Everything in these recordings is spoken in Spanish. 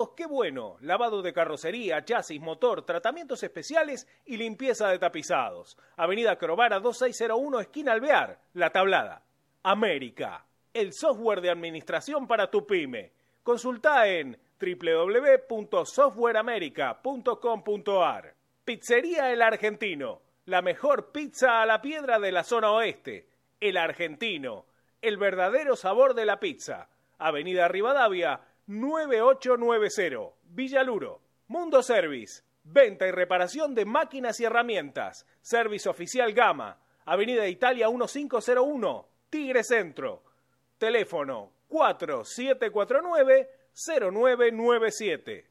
Qué bueno, lavado de carrocería, chasis, motor, tratamientos especiales y limpieza de tapizados. Avenida Crovara 2601, esquina Alvear, La Tablada. América, el software de administración para tu pyme. Consulta en www.softwareamerica.com.ar. Pizzería El Argentino, la mejor pizza a la piedra de la zona oeste. El Argentino, el verdadero sabor de la pizza. Avenida Rivadavia 9890, Villaluro. Mundo Service, venta y reparación de máquinas y herramientas. Service Oficial Gama, Avenida Italia 1501, Tigre Centro. Teléfono 4749-0997.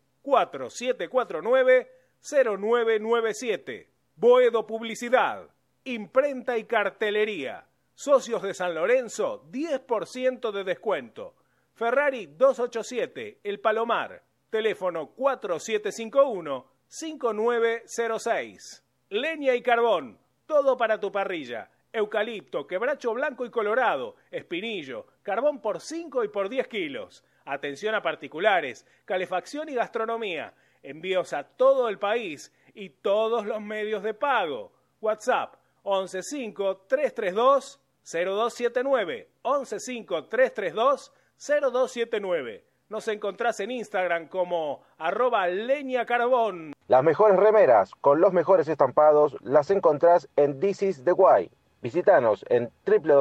4749-0997. Boedo Publicidad, imprenta y cartelería. Socios de San Lorenzo, 10% de descuento. Ferrari 287, El Palomar. Teléfono 4751-5906. Leña y carbón, todo para tu parrilla. Eucalipto, quebracho blanco y colorado, espinillo, carbón por 5 y por 10 kilos. Atención a particulares, calefacción y gastronomía. Envíos a todo el país y todos los medios de pago. WhatsApp 115-332-0279. 115-332-0279. Nos encontrás en Instagram como @leñacarbón. Las mejores remeras con los mejores estampados las encontrás en This is the Way. Visítanos en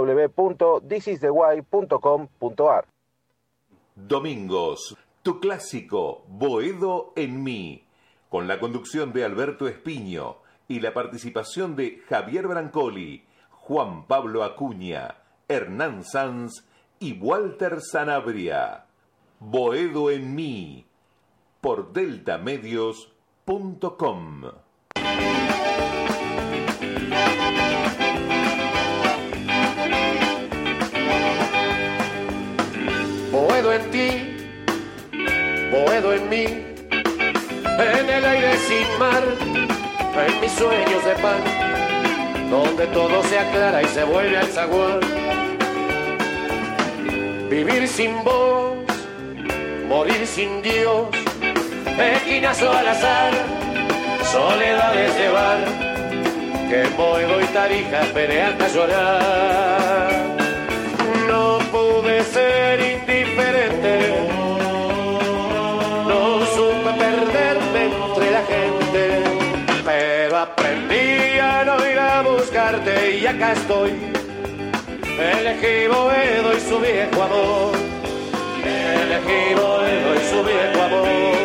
www.thisistheway.com.ar. Domingos, tu clásico Boedo en mí, con la conducción de Alberto Espiño y la participación de Javier Brancoli, Juan Pablo Acuña, Hernán Sanz y Walter Sanabria. Boedo en mí, por deltamedios.com. Boedo en ti, boedo en mí, en el aire sin mar, en mis sueños de pan, donde todo se aclara y se vuelve al zaguán. Vivir sin vos, morir sin Dios, esquinazo al azar, soledades de bar, que en Boedo y Tarija pelean a llorar. No pude ser indiferente, no supe perderme entre la gente, pero aprendí a no ir a buscarte y acá estoy. Elegí Boedo y su viejo amor, elegí Boedo y su viejo amor.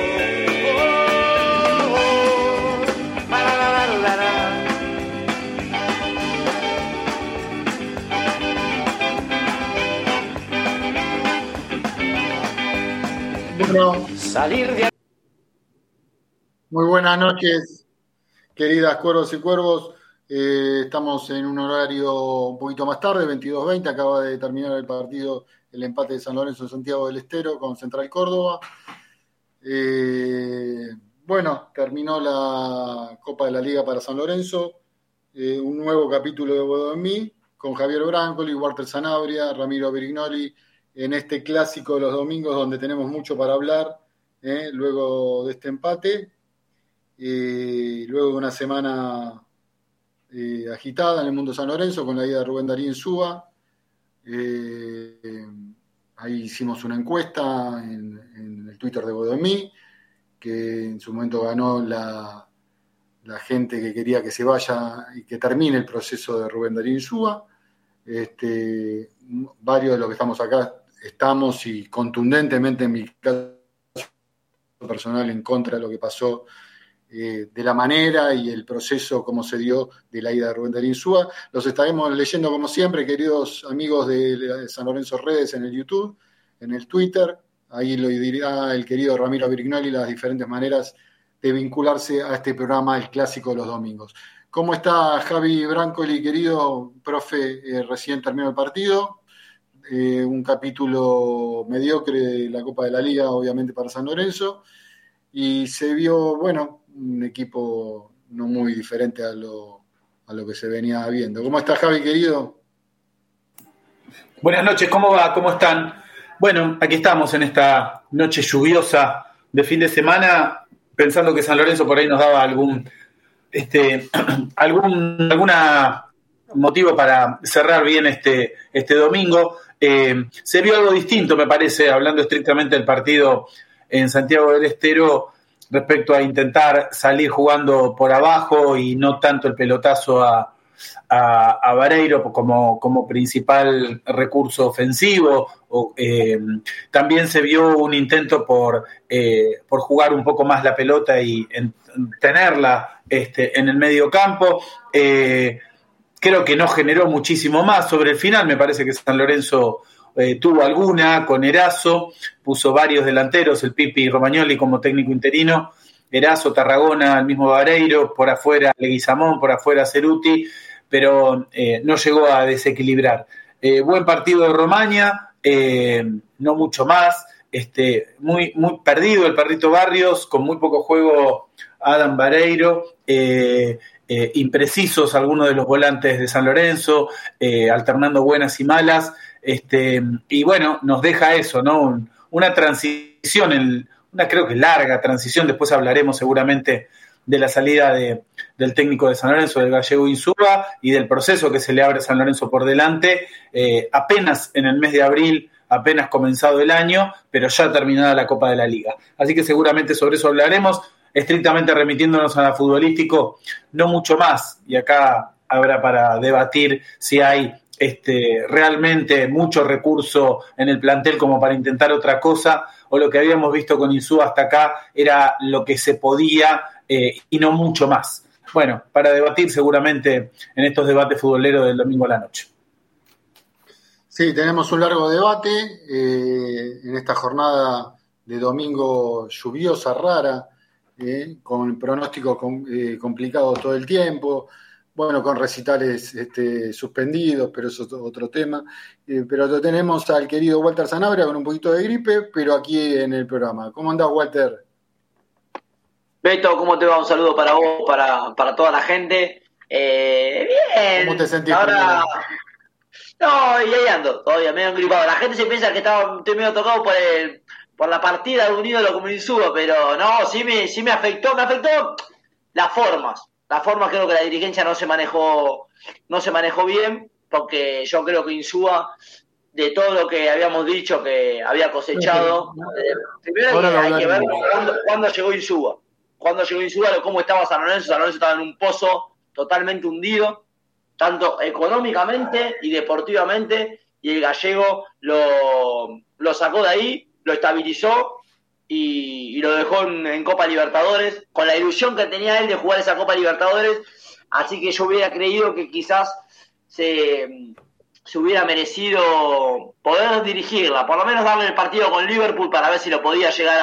Bueno, Salir de... muy buenas noches, queridas cuervos y cuervos. Estamos en un horario un poquito más tarde, 22:20. Acaba de terminar el partido, el empate de San Lorenzo de Santiago del Estero con Central Córdoba. Bueno, terminó la Copa de la Liga para San Lorenzo. Un nuevo capítulo de Boedo en mí, con Javier Brancoli, Walter Sanabria, Ramiro Brignoli, en este clásico de los domingos donde tenemos mucho para hablar, luego de este empate, luego de una semana agitada en el mundo de San Lorenzo con la ida de Rubén Darío Insúa. Ahí hicimos una encuesta en el Twitter de Boedo en mí, que en su momento ganó la gente que quería que se vaya y que termine el proceso de Rubén Darío Insúa. Varios de los que estamos acá estamos, y contundentemente en mi caso personal, en contra de lo que pasó, de la manera y el proceso como se dio de la ida de Rubén Darío Insúa. Los estaremos leyendo como siempre, queridos amigos de San Lorenzo Redes, en el YouTube, en el Twitter. Ahí lo dirá el querido Ramiro Brignoli, las diferentes maneras de vincularse a este programa, el clásico de los domingos. ¿Cómo está Javi Brancoli, querido profe? Recién terminó el partido. Un capítulo mediocre de la Copa de la Liga, obviamente, para San Lorenzo. Y se vio, bueno, un equipo no muy diferente a lo que se venía viendo. ¿Cómo está, Javi, querido? Buenas noches, ¿cómo va? ¿Cómo están? Bueno, aquí estamos en esta noche lluviosa de fin de semana, pensando que San Lorenzo por ahí nos daba algún motivo para cerrar bien este domingo. Se vio algo distinto, me parece, hablando estrictamente del partido en Santiago del Estero, respecto a intentar salir jugando por abajo y no tanto el pelotazo a Vareiro como principal recurso ofensivo. También se vio un intento por jugar un poco más la pelota y tenerla en el medio campo. Creo que no generó muchísimo más. Sobre el final me parece que San Lorenzo tuvo alguna con Erazo, puso varios delanteros, el Pipi Romagnoli como técnico interino, Erazo, Tarragona, el mismo Vareiro, por afuera Leguizamón, por afuera Ceruti, pero no llegó a desequilibrar. Buen partido de Romaña, no mucho más, muy, muy perdido el Perrito Barrios, con muy poco juego Adam Vareiro, imprecisos algunos de los volantes de San Lorenzo, alternando buenas y malas, y bueno, nos deja eso, ¿no? Una transición, una creo que larga transición, después hablaremos seguramente de la salida del técnico de San Lorenzo, del gallego Insúa, y del proceso que se le abre a San Lorenzo por delante, apenas en el mes de abril, apenas comenzado el año, pero ya terminada la Copa de la Liga. Así que seguramente sobre eso hablaremos, estrictamente remitiéndonos a lo futbolístico, no mucho más, y acá habrá para debatir si hay realmente mucho recurso en el plantel como para intentar otra cosa, o lo que habíamos visto con Insúa hasta acá era lo que se podía y no mucho más. Bueno, para debatir seguramente en estos debates futboleros del domingo a la noche. Sí, tenemos un largo debate en esta jornada de domingo lluviosa, rara, con pronósticos complicados todo el tiempo, bueno, con recitales suspendidos, pero eso es otro tema. Pero lo tenemos al querido Walter Sanabria con un poquito de gripe, pero aquí en el programa. ¿Cómo andás, Walter? Beto, ¿cómo te va? Un saludo para vos, para toda la gente. Bien. ¿Cómo te sentís? Ahora... No, y ahí ando, todavía medio engripado. La gente se piensa que estoy medio tocado por la partida de un ídolo como Insúa, pero no, sí me afectó las formas. Las formas, creo que la dirigencia no se manejó bien, porque yo creo que Insúa, de todo lo que habíamos dicho que había cosechado, primero hay que ver cuándo llegó Insúa. Cuándo llegó Insúa, cómo estaba San Lorenzo. San Lorenzo estaba en un pozo totalmente hundido, tanto económicamente y deportivamente, y el gallego lo sacó de ahí, lo estabilizó y lo dejó en Copa Libertadores, con la ilusión que tenía él de jugar esa Copa Libertadores. Así que yo hubiera creído que quizás se hubiera merecido poder dirigirla, por lo menos darle el partido con Liverpool para ver si lo podía llegar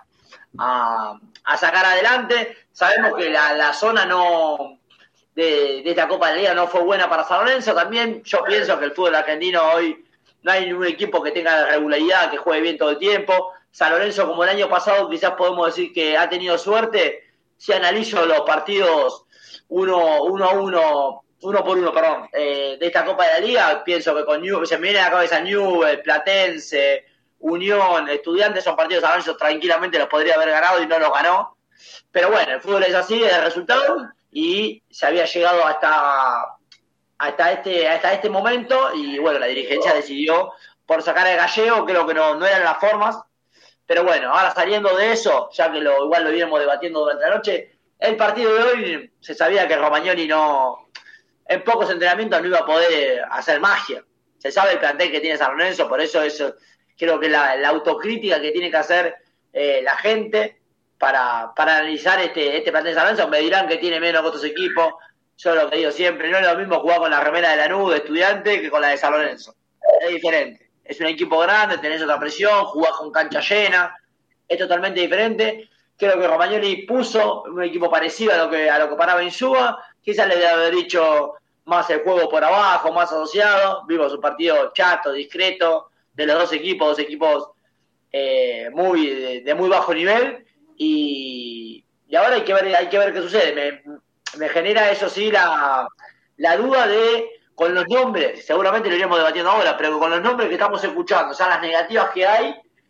a sacar adelante. Sabemos que la zona de esta Copa de la Liga no fue buena para San Lorenzo. También yo pienso que el fútbol argentino hoy no hay ningún equipo que tenga regularidad, que juegue bien todo el tiempo. San Lorenzo, como el año pasado, quizás podemos decir que ha tenido suerte. Si analizo los partidos uno por uno, de esta Copa de la Liga, pienso que con se me viene a la cabeza Newell's, Platense, Unión, Estudiantes, son partidos San Lorenzo tranquilamente los podría haber ganado y no los ganó. Pero bueno, el fútbol es así, es el resultado, y se había llegado hasta este momento, y bueno, la dirigencia decidió por sacar al gallego. Creo que no eran las formas, pero bueno, ahora saliendo de eso, ya que igual lo íbamos debatiendo durante la noche, el partido de hoy se sabía que Romagnoli en pocos entrenamientos no iba a poder hacer magia. Se sabe el plantel que tiene San Lorenzo, por eso creo que la autocrítica que tiene que hacer la gente para analizar este plantel de San Lorenzo. Me dirán que tiene menos que otros equipos. Yo lo que digo siempre, no es lo mismo jugar con la remera de Lanús de Estudiante que con la de San Lorenzo. Es diferente. Es un equipo grande, tenés otra presión, jugás con cancha llena, es totalmente diferente. Creo que Romagnoli puso un equipo parecido a lo que paraba Insúa. Quizás le debe haber dicho más el juego por abajo, más asociado. Vimos un partido chato, discreto, de los dos equipos de muy bajo nivel. Y ahora hay que ver qué sucede. Me genera, eso sí, la duda con los nombres, seguramente lo iremos debatiendo ahora, pero con los nombres que estamos escuchando, o sea, las negativas que hay,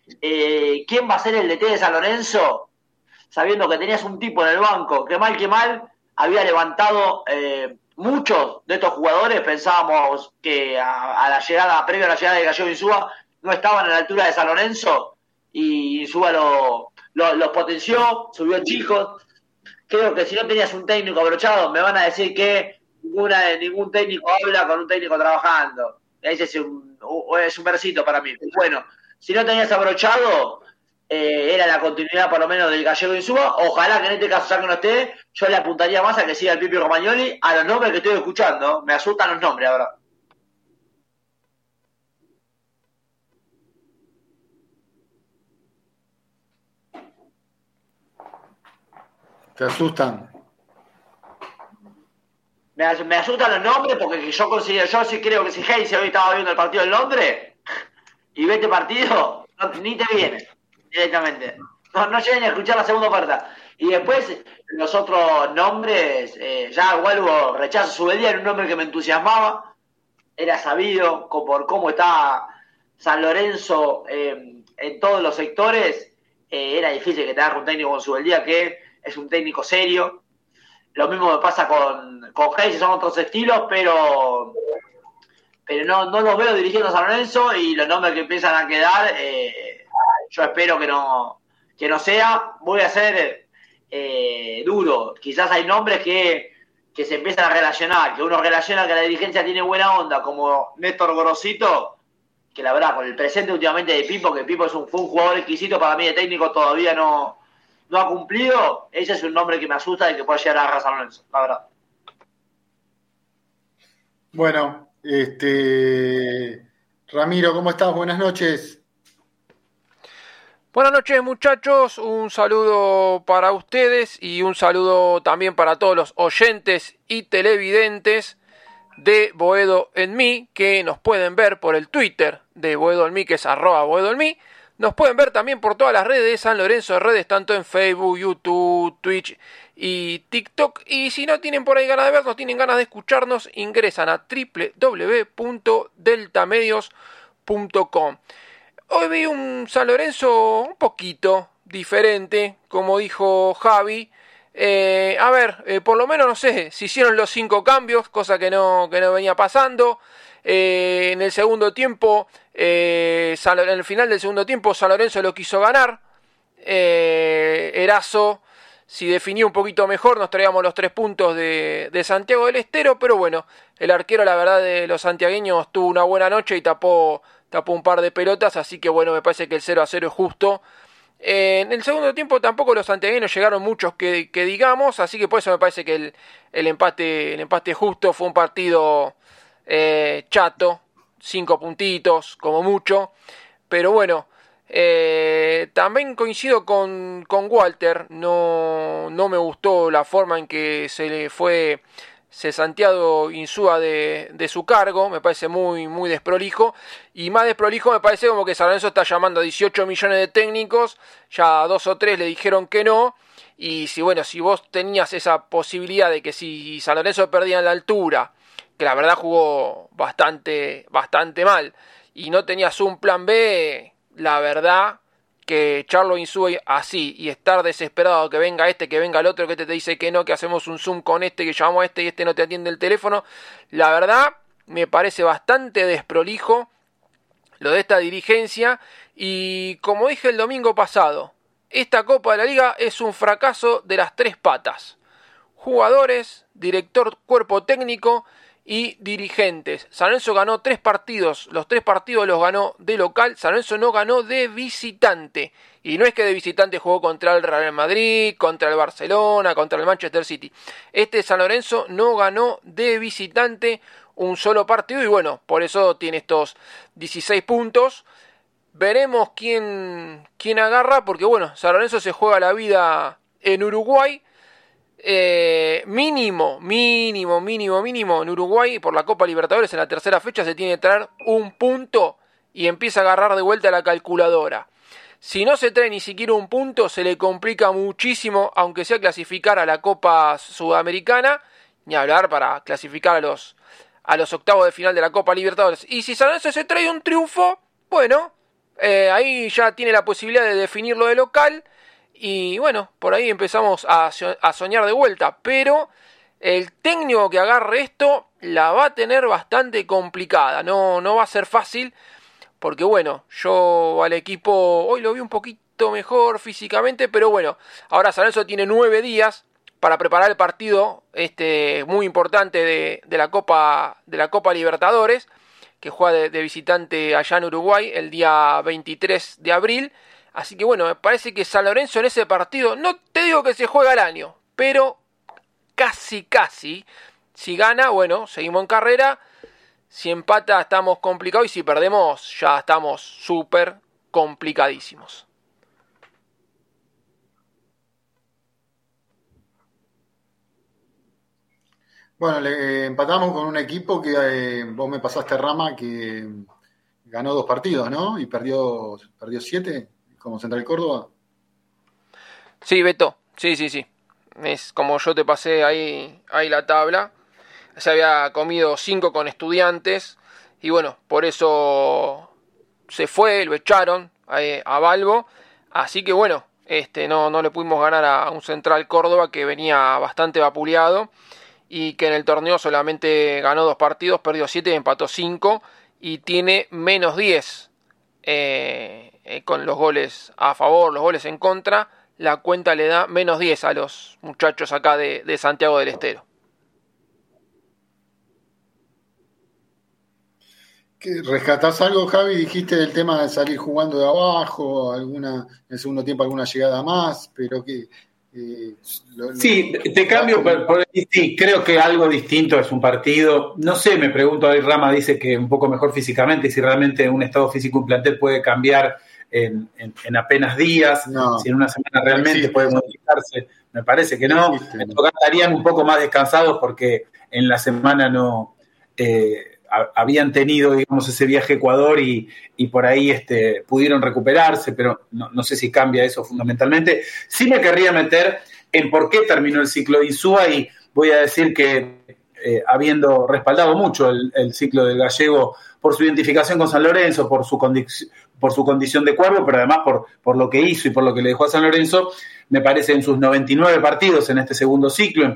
quién va a ser el DT de San Lorenzo, sabiendo que tenías un tipo en el banco que mal había levantado muchos de estos jugadores. Pensábamos que previo a la llegada de Gallego Insúa, no estaban a la altura de San Lorenzo, y Insúa los potenció, subió chicos. Creo que si no tenías un técnico abrochado, me van a decir que ningún técnico habla con un técnico trabajando. Ese es un versito para mí. Bueno, si no tenías abrochado, era la continuidad por lo menos del Gallego Insúa. Ojalá que en este caso, ya que no esté, yo le apuntaría más a que siga el Pipi Romagnoli a los nombres que estoy escuchando. Me asustan los nombres ahora. ¿Te asustan? Me asustan los nombres porque yo sí creo que si Heinze hoy estaba viendo el partido en Londres y ve este partido, ni te viene directamente. No llegan a escuchar la segunda parte. Y después los otros nombres, ya Huelvo rechazo Subeldía, era un nombre que me entusiasmaba. Era sabido por cómo está San Lorenzo en todos los sectores. Era difícil que te hagas un técnico con Subeldía, que es un técnico serio. Lo mismo me pasa con Heinze, son otros estilos, pero no los veo dirigiendo a San Lorenzo, y los nombres que empiezan a quedar, yo espero que no sea. Voy a ser duro. Quizás hay nombres que se empiezan a relacionar, que uno relaciona que la dirigencia tiene buena onda, como Néstor Gorosito, que la verdad, con el presente últimamente de Pipo, que Pipo fue un jugador exquisito, para mí de técnico todavía no ha cumplido. Ese es un nombre que me asusta y que puede llegar a agarrar a San Lorenzo, la verdad. Bueno, Ramiro, ¿cómo estás? Buenas noches. Buenas noches, muchachos, un saludo para ustedes y un saludo también para todos los oyentes y televidentes de Boedo en Mí, que nos pueden ver por el Twitter de Boedo en Mí, que es @Boedo en Mí. Nos pueden ver también por todas las redes de San Lorenzo de Redes, tanto en Facebook, YouTube, Twitch y TikTok. Y si no tienen por ahí ganas de vernos, tienen ganas de escucharnos, ingresan a www.deltamedios.com. Hoy vi un San Lorenzo un poquito diferente, como dijo Javi. Por lo menos no sé si hicieron los 5 cambios, cosa que no venía pasando. En el segundo tiempo, en el final del segundo tiempo, San Lorenzo lo quiso ganar. Erazo, si definía un poquito mejor, nos traíamos los 3 puntos de Santiago del Estero, pero bueno, el arquero, la verdad, de los santiagueños tuvo una buena noche y tapó un par de pelotas, así que bueno, me parece que el 0-0 es justo. En el segundo tiempo tampoco los santiagueños llegaron muchos que digamos, así que por eso me parece que el empate justo. Fue un partido chato, 5 puntitos como mucho, pero bueno, también coincido con Walter. No me gustó la forma en que se le fue Santiago Insúa de su cargo. Me parece muy desprolijo, y más desprolijo me parece como que San Lorenzo está llamando a 18 millones de técnicos, ya 2 o 3 le dijeron que no. Y si vos tenías esa posibilidad de que si San Lorenzo perdía en la altura, que la verdad jugó bastante mal, y no tenías un plan B, la verdad que echarlo Insúa así y estar desesperado, que venga que venga el otro, que te dice que no, que hacemos un Zoom con que llamamos a y no te atiende el teléfono, la verdad me parece bastante desprolijo lo de esta dirigencia. Y como dije el domingo pasado, esta Copa de la Liga es un fracaso de las 3 patas: jugadores, director, cuerpo técnico y dirigentes. San Lorenzo ganó 3 partidos, los 3 partidos los ganó de local. San Lorenzo no ganó de visitante, y no es que de visitante jugó contra el Real Madrid, contra el Barcelona, contra el Manchester City. San Lorenzo no ganó de visitante un solo partido, y bueno, por eso tiene estos 16 puntos. Veremos quién agarra, porque bueno, San Lorenzo se juega la vida en Uruguay. Mínimo en Uruguay por la Copa Libertadores en la tercera fecha se tiene que traer un punto y empieza a agarrar de vuelta la calculadora. Si no se trae ni siquiera un punto, se le complica muchísimo, aunque sea clasificar a la Copa Sudamericana, ni hablar para clasificar a los octavos de final de la Copa Libertadores. Y si San Lorenzo se trae un triunfo, bueno, ahí ya tiene la posibilidad de definirlo de local. Y bueno, por ahí empezamos a soñar de vuelta. Pero el técnico que agarre esto la va a tener bastante complicada. No va a ser fácil. Porque bueno, yo al equipo hoy lo vi un poquito mejor físicamente. Pero bueno, ahora San Lorenzo tiene 9 días para preparar el partido muy importante de la Copa Libertadores, que juega de visitante allá en Uruguay el día 23 de abril. Así que bueno, me parece que San Lorenzo en ese partido, no te digo que se juega el año, pero casi. Si gana, bueno, seguimos en carrera. Si empata, estamos complicados. Y si perdemos, ya estamos súper complicadísimos. Bueno, empatamos con un equipo que vos me pasaste, Rama, que ganó 2 partidos, ¿no? Y perdió 7, como Central Córdoba. Sí, Beto, sí. Es como yo te pasé ahí la tabla. Se había comido 5 con Estudiantes. Y bueno, por eso se fue, lo echaron a Balbo. Así que bueno, no le pudimos ganar a un Central Córdoba que venía bastante vapuleado. Y que en el torneo solamente ganó 2 partidos, perdió 7 y empató 5. Y tiene menos 10 con los goles a favor, los goles en contra. La cuenta le da menos 10 a los muchachos acá de Santiago del Estero. ¿Rescatás algo, Javi? Dijiste del tema de salir jugando de abajo, en el segundo tiempo alguna llegada más, pero que... Sí, te cambio sí, creo que algo distinto es un partido. No sé, me pregunto, ahí Rama dice que un poco mejor físicamente, y si realmente un estado físico, un plantel puede cambiar en apenas días, si en una semana realmente puede modificarse. Me parece que no. Estarían un poco más descansados porque en la semana no habían tenido, digamos, ese viaje a Ecuador y por ahí pudieron recuperarse, pero no sé si cambia eso fundamentalmente. Sí me querría meter en por qué terminó el ciclo de Insúa, y voy a decir que habiendo respaldado mucho el ciclo del gallego por su identificación con San Lorenzo, por su condición de cuervo, pero además por lo que hizo y por lo que le dejó a San Lorenzo, me parece en sus 99 partidos en este segundo ciclo,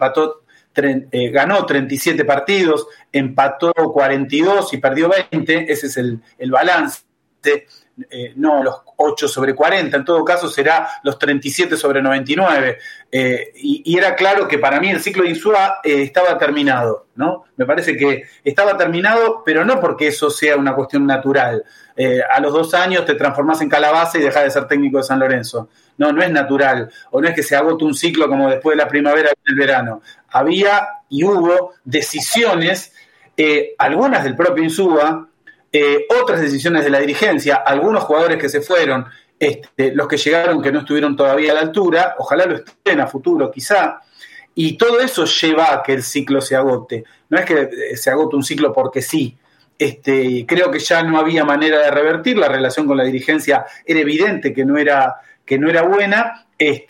ganó 37 partidos, empató 42 y perdió 20, ese es el balance, no los 8 sobre 40, en todo caso será los 37 sobre 99, y era claro que para mí el ciclo de Insúa estaba terminado, ¿no? Me parece que estaba terminado, pero no porque eso sea una cuestión natural. A los 2 años te transformás en calabaza y dejás de ser técnico de San Lorenzo. No es natural, o no es que se agote un ciclo como después de la primavera y el verano. Había y hubo decisiones, algunas del propio Insúa, otras decisiones de la dirigencia, algunos jugadores que se fueron, los que llegaron que no estuvieron todavía a la altura, ojalá lo estén a futuro quizá, y todo eso lleva a que el ciclo se agote. No es que se agote un ciclo porque sí. Creo que ya no había manera de revertir, la relación con la dirigencia era evidente que no era buena,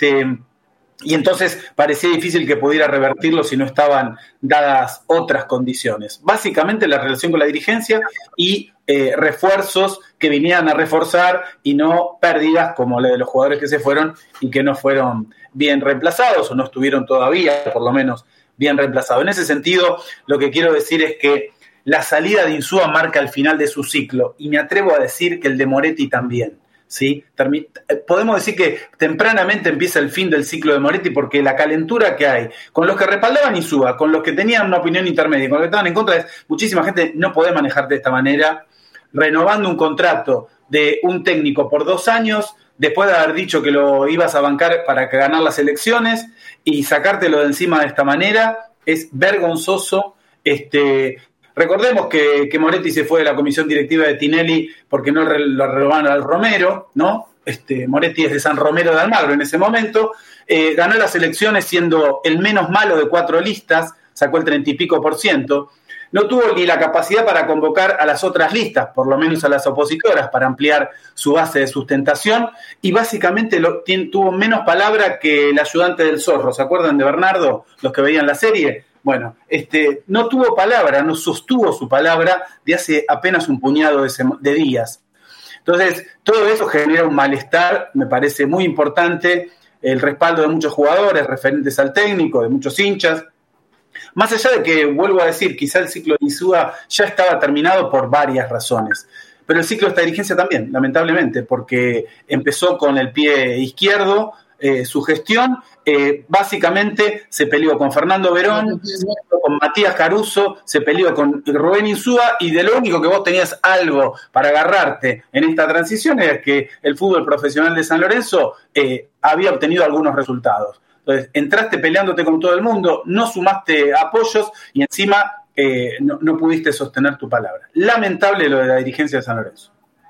y entonces parecía difícil que pudiera revertirlo si no estaban dadas otras condiciones. Básicamente la relación con la dirigencia y refuerzos que vinieran a reforzar y no pérdidas como la de los jugadores que se fueron y que no fueron bien reemplazados o no estuvieron todavía, por lo menos, bien reemplazados. En ese sentido, lo que quiero decir es que la salida de Insúa marca el final de su ciclo, y me atrevo a decir que el de Moretti también. ¿Sí? Podemos decir que tempranamente empieza el fin del ciclo de Moretti, porque la calentura que hay con los que respaldaban Insúa, con los que tenían una opinión intermedia, con los que estaban en contra, muchísima gente no puede manejar de esta manera, renovando un contrato de un técnico por 2 años, después de haber dicho que lo ibas a bancar para ganar las elecciones, y sacártelo de encima de esta manera es vergonzoso. Recordemos que Moretti se fue de la comisión directiva de Tinelli porque no lo renovaron al Romero, ¿no? Moretti es de San Romero de Almagro en ese momento. Ganó las elecciones siendo el menos malo de 4 listas, sacó el 30 y pico %. No tuvo ni la capacidad para convocar a las otras listas, por lo menos a las opositoras, para ampliar su base de sustentación, y básicamente tuvo menos palabra que el ayudante del Zorro. ¿Se acuerdan de Bernardo, los que veían la serie? Bueno, no tuvo palabra, no sostuvo su palabra de hace apenas un puñado de días. Entonces, todo eso genera un malestar, me parece muy importante, el respaldo de muchos jugadores, referentes al técnico, de muchos hinchas. Más allá de que, vuelvo a decir, quizá el ciclo de Insúa ya estaba terminado por varias razones. Pero el ciclo de esta dirigencia también, lamentablemente, porque empezó con el pie izquierdo, su gestión, básicamente se peleó con Fernando Verón, se peleó con Matías Caruso, se peleó con Rubén Insúa, y de lo único que vos tenías algo para agarrarte en esta transición era que el fútbol profesional de San Lorenzo había obtenido algunos resultados. Entonces, entraste peleándote con todo el mundo, no sumaste apoyos y encima no pudiste sostener tu palabra. Lamentable lo de la dirigencia de San Lorenzo.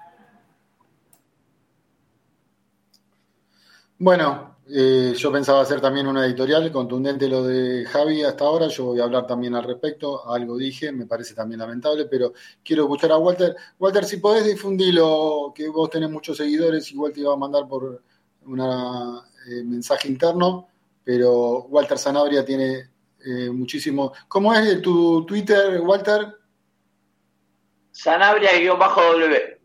Bueno, yo pensaba hacer también una editorial, contundente lo de Javi hasta ahora, yo voy a hablar también al respecto, algo dije, me parece también lamentable, pero quiero escuchar a Walter. Walter, si podés difundirlo, que vos tenés muchos seguidores, igual te iba a mandar por un mensaje interno, pero Walter Sanabria tiene muchísimo... ¿Cómo es tu Twitter, Walter? Sanabria-W.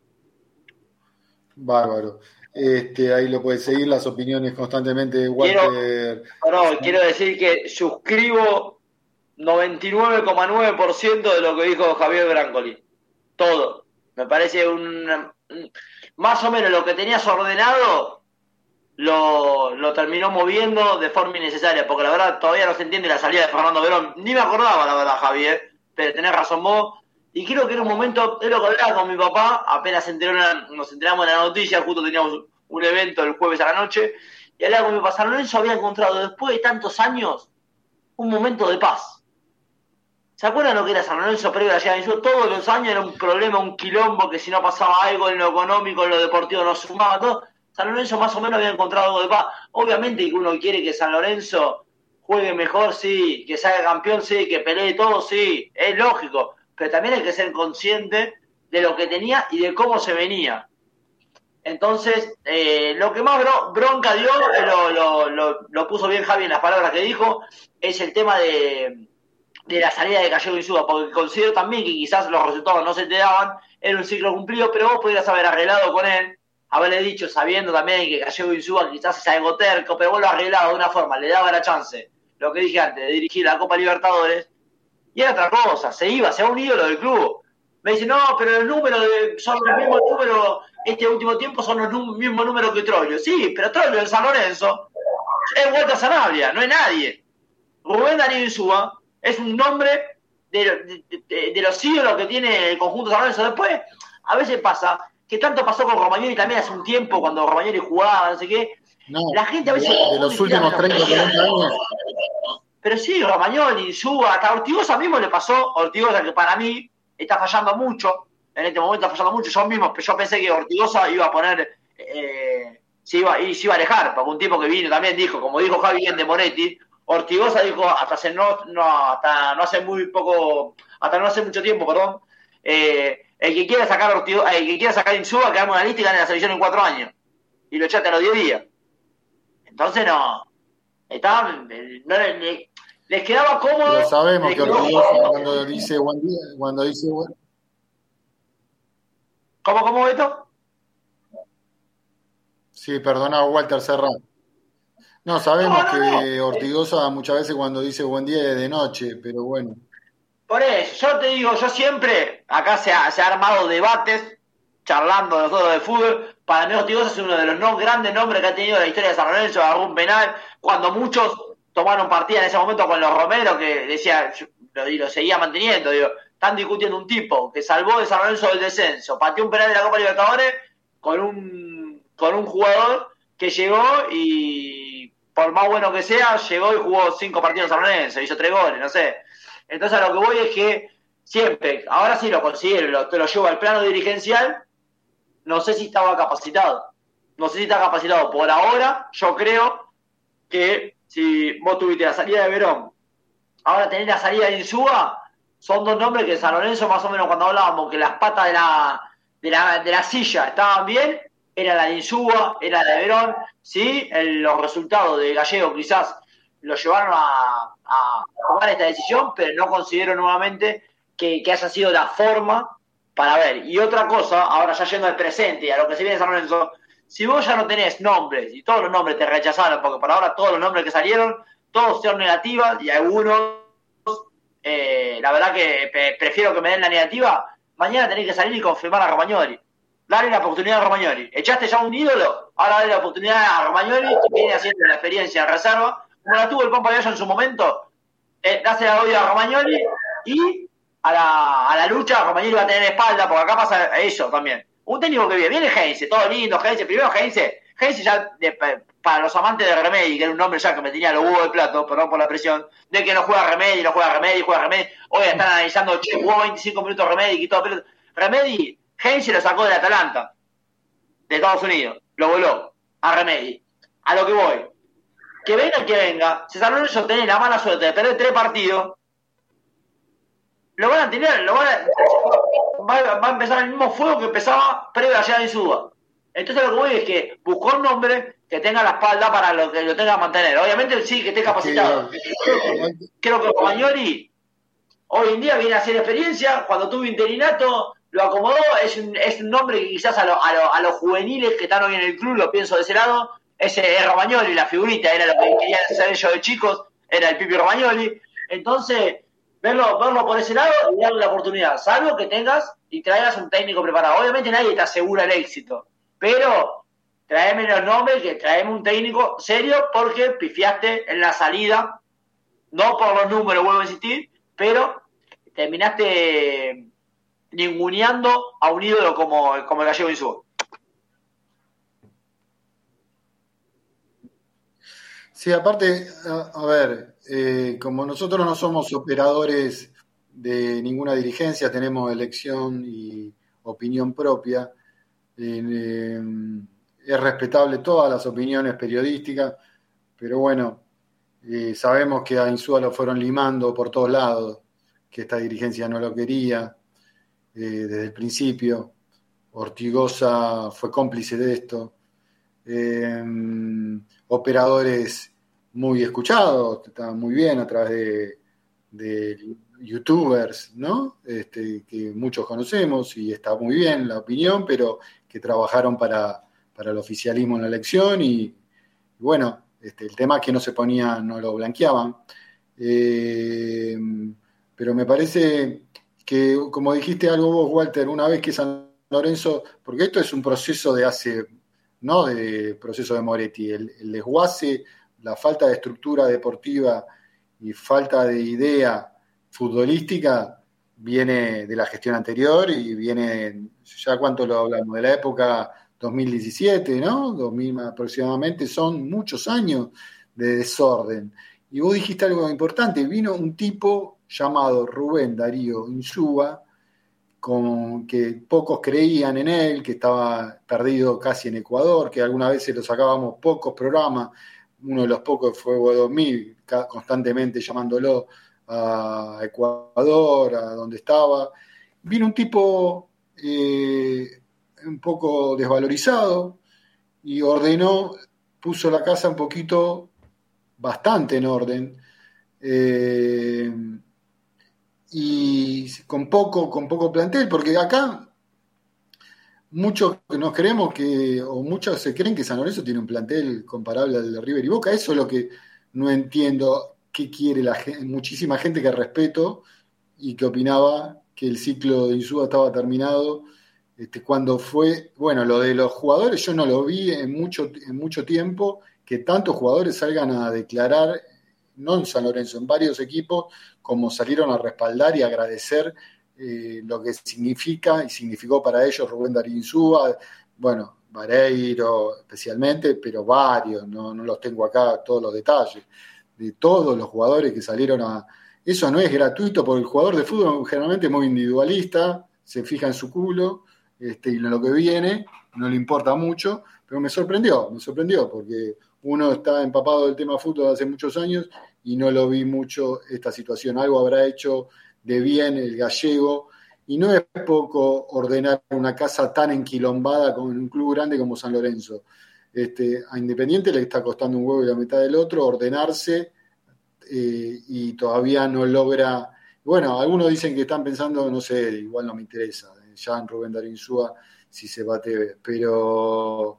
Bárbaro. Ahí lo puedes seguir, las opiniones constantemente de Walter. Quiero decir que suscribo 99,9% de lo que dijo Javier Brancoli. Todo. Me parece más o menos lo que tenías ordenado lo terminó moviendo de forma innecesaria, porque la verdad todavía no se entiende la salida de Fernando Verón. Ni me acordaba, la verdad, Javier, pero tenés razón vos. Y creo que era un momento, es lo que hablaba con mi papá, apenas nos enteramos de la noticia, justo teníamos un evento el jueves a la noche, y hablaba con mi papá. San Lorenzo había encontrado, después de tantos años, un momento de paz. ¿Se acuerdan lo que era San Lorenzo previo a la llegada de Insúa? Todos los años era un problema, un quilombo, que si no pasaba algo en lo económico, en lo deportivo no sumaba todo. San Lorenzo más o menos había encontrado algo de paz. Obviamente que uno quiere que San Lorenzo juegue mejor, sí, que salga campeón, sí, que pelee todo, sí, es lógico. Pero también hay que ser consciente de lo que tenía y de cómo se venía. Entonces, lo que más bronca dio, lo puso bien Javi en las palabras que dijo, es el tema de la salida de Gallego Insúa, porque considero también que quizás los resultados no se te daban, era un ciclo cumplido, pero vos podrías haber arreglado con él, haberle dicho, sabiendo también que Gallego Insúa quizás es algo terco, pero vos lo arreglado de una forma, le daba la chance, lo que dije antes, de dirigir la Copa Libertadores. Y era otra cosa, se iba un ídolo del club. Me dice, no, pero los números son los mismos números, este último tiempo son los mismos números que Troglio. Sí, pero Troglio en San Lorenzo es Walter Sanabria, no es nadie. Rubén Darío Insúa es un nombre de los ídolos que tiene el conjunto de San Lorenzo. Después, a veces pasa, que tanto pasó con Romagnoli también hace un tiempo, cuando Romagnoli jugaba, no sé qué. No, la gente a veces... De los últimos 30 o 40 años... Pero sí, Romagnoli, Insúa, hasta Ortigosa mismo le pasó. Ortigosa, que para mí está fallando mucho, en este momento está fallando mucho. Yo pensé que Ortigosa iba a poner, se iba a alejar, porque un tipo que vino también dijo, como dijo Javi bien de Moretti, Ortigosa dijo hasta no hace mucho tiempo, perdón, el que quiera sacar el que quiera sacar Insúa, que haga una lista y gane la selección en 4 años. Y lo echaste a los 10 días. Entonces les quedaba cómodo. Lo sabemos que Ortigosa cuando dice buen día, ¿Cómo Beto? Sí, perdona, Walter Serra. No, sabemos que Ortigosa muchas veces cuando dice buen día es de noche, pero bueno. Por eso, yo te digo, yo siempre, acá se ha armado debates, charlando nosotros de fútbol. Para mí Ortigosa es uno de los grandes nombres que ha tenido la historia de San Lorenzo, agarró un penal, cuando muchos tomaron partida en ese momento con los Romero, que decía, lo seguía manteniendo, están discutiendo un tipo que salvó de San Lorenzo del descenso, pateó un penal de la Copa Libertadores con un jugador que llegó y, por más bueno que sea, llegó y jugó 5 partidos en San Lorenzo, hizo 3 goles, no sé. Entonces a lo que voy es que siempre, ahora sí lo considero, te lo llevo al plano dirigencial, no sé si estaba capacitado. Por ahora, yo creo que si vos tuviste la salida de Verón, ahora tenés la salida de Insúa, son 2 nombres que San Lorenzo, más o menos cuando hablábamos que las patas de la silla estaban bien, era la de Insúa, era la de Verón, sí, los resultados de Gallego quizás lo llevaron a tomar esta decisión, pero no considero nuevamente que haya sido la forma para ver. Y otra cosa, ahora ya yendo al presente y a lo que se viene de San Lorenzo, si vos ya no tenés nombres y todos los nombres te rechazaron, porque por ahora todos los nombres que salieron, todos son negativas y algunos, la verdad que prefiero que me den la negativa, mañana tenés que salir y confirmar a Romagnoli. Dale la oportunidad a Romagnoli. Echaste ya un ídolo, ahora dale la oportunidad a Romagnoli, que viene haciendo la experiencia en reserva, como la tuvo el Pampa Gallo en su momento. Dásela hoy a Romagnoli y a la lucha Romagnoli va a tener espalda, porque acá pasa eso también. Un técnico que viene Heinze, todo lindo, Heinze, primero Heinze ya, para los amantes de Remedi, que era un nombre ya que me tenía los huevos de plato, perdón por la presión, de que no juega Remedi, hoy están analizando, jugó 25 minutos Remedi, quitó pelota. Remedi, Heinze lo sacó del Atalanta, de Estados Unidos, lo voló a Remedi. A lo que voy, que venga, si San Lorenzo tiene la mala suerte de perder 3 partidos, lo van a tener, va a empezar el mismo fuego que empezaba previo a la llegada de Insúa. Entonces lo que voy es que buscó un nombre que tenga la espalda para lo que lo tenga que mantener. Obviamente sí, que esté capacitado. Creo que Romagnoli hoy en día viene a hacer experiencia. Cuando tuvo interinato, lo acomodó. Es un nombre que quizás a los juveniles que están hoy en el club, lo pienso de ese lado. Ese es Romagnoli, la figurita, era lo que querían hacer ellos de chicos, era el Pipi Romagnoli. Entonces, verlo por ese lado y darle la oportunidad, salvo que tengas y traigas un técnico preparado. Obviamente nadie te asegura el éxito, pero tráeme los nombres, que traeme un técnico serio, porque pifiaste en la salida, no por los números, vuelvo a insistir, pero terminaste ninguneando a un ídolo como el Gallego Insúa. Sí, aparte, a ver, como nosotros no somos operadores de ninguna dirigencia, tenemos elección y opinión propia, es respetable todas las opiniones periodísticas, pero bueno, sabemos que a Insúa lo fueron limando por todos lados, que esta dirigencia no lo quería desde el principio. Ortigosa fue cómplice de esto. Operadores muy escuchados, estaban muy bien a través de youtubers, ¿no? Que muchos conocemos y está muy bien la opinión, pero que trabajaron para el oficialismo en la elección y bueno, el tema es que no se ponía, no lo blanqueaban. Pero me parece que, como dijiste algo vos, Walter, una vez que San Lorenzo, porque esto es un proceso de hace, no de proceso de Moretti, el desguace, la falta de estructura deportiva y falta de idea futbolística viene de la gestión anterior y viene, ya cuánto lo hablamos, de la época 2017, ¿no? 2000 aproximadamente, son muchos años de desorden. Y vos dijiste algo importante, vino un tipo llamado Rubén Darío Insúa, que pocos creían en él, que estaba perdido casi en Ecuador, que algunas veces lo sacábamos pocos programas, uno de los pocos fue Guadomí, constantemente llamándolo a Ecuador, a donde estaba. Vino un tipo un poco desvalorizado y ordenó, puso la casa un poquito, bastante en orden, y con poco plantel, porque acá muchos nos creemos o muchos se creen que San Lorenzo tiene un plantel comparable al de River y Boca. Eso es lo que no entiendo, qué quiere la gente, muchísima gente que respeto y que opinaba que el ciclo de Insúa estaba terminado. Cuando fue, bueno, lo de los jugadores yo no lo vi en mucho tiempo, que tantos jugadores salgan a declarar, no en San Lorenzo, en varios equipos, como salieron a respaldar y agradecer lo que significa y significó para ellos Rubén Darío Insúa, bueno, Vareiro especialmente, pero varios, no los tengo acá todos los detalles, de todos los jugadores que salieron a... Eso no es gratuito, porque el jugador de fútbol generalmente es muy individualista, se fija en su culo, y en lo que viene, no le importa mucho, pero me sorprendió, porque uno está empapado del tema fútbol hace muchos años y no lo vi mucho esta situación. Algo habrá hecho de bien el gallego, y no es poco ordenar una casa tan enquilombada con un club grande como San Lorenzo. A Independiente le está costando un huevo y la mitad del otro ordenarse, y todavía no logra. Bueno, algunos dicen que están pensando, no sé, igual no me interesa, ya en Rubén Darín Insúa si se bate, pero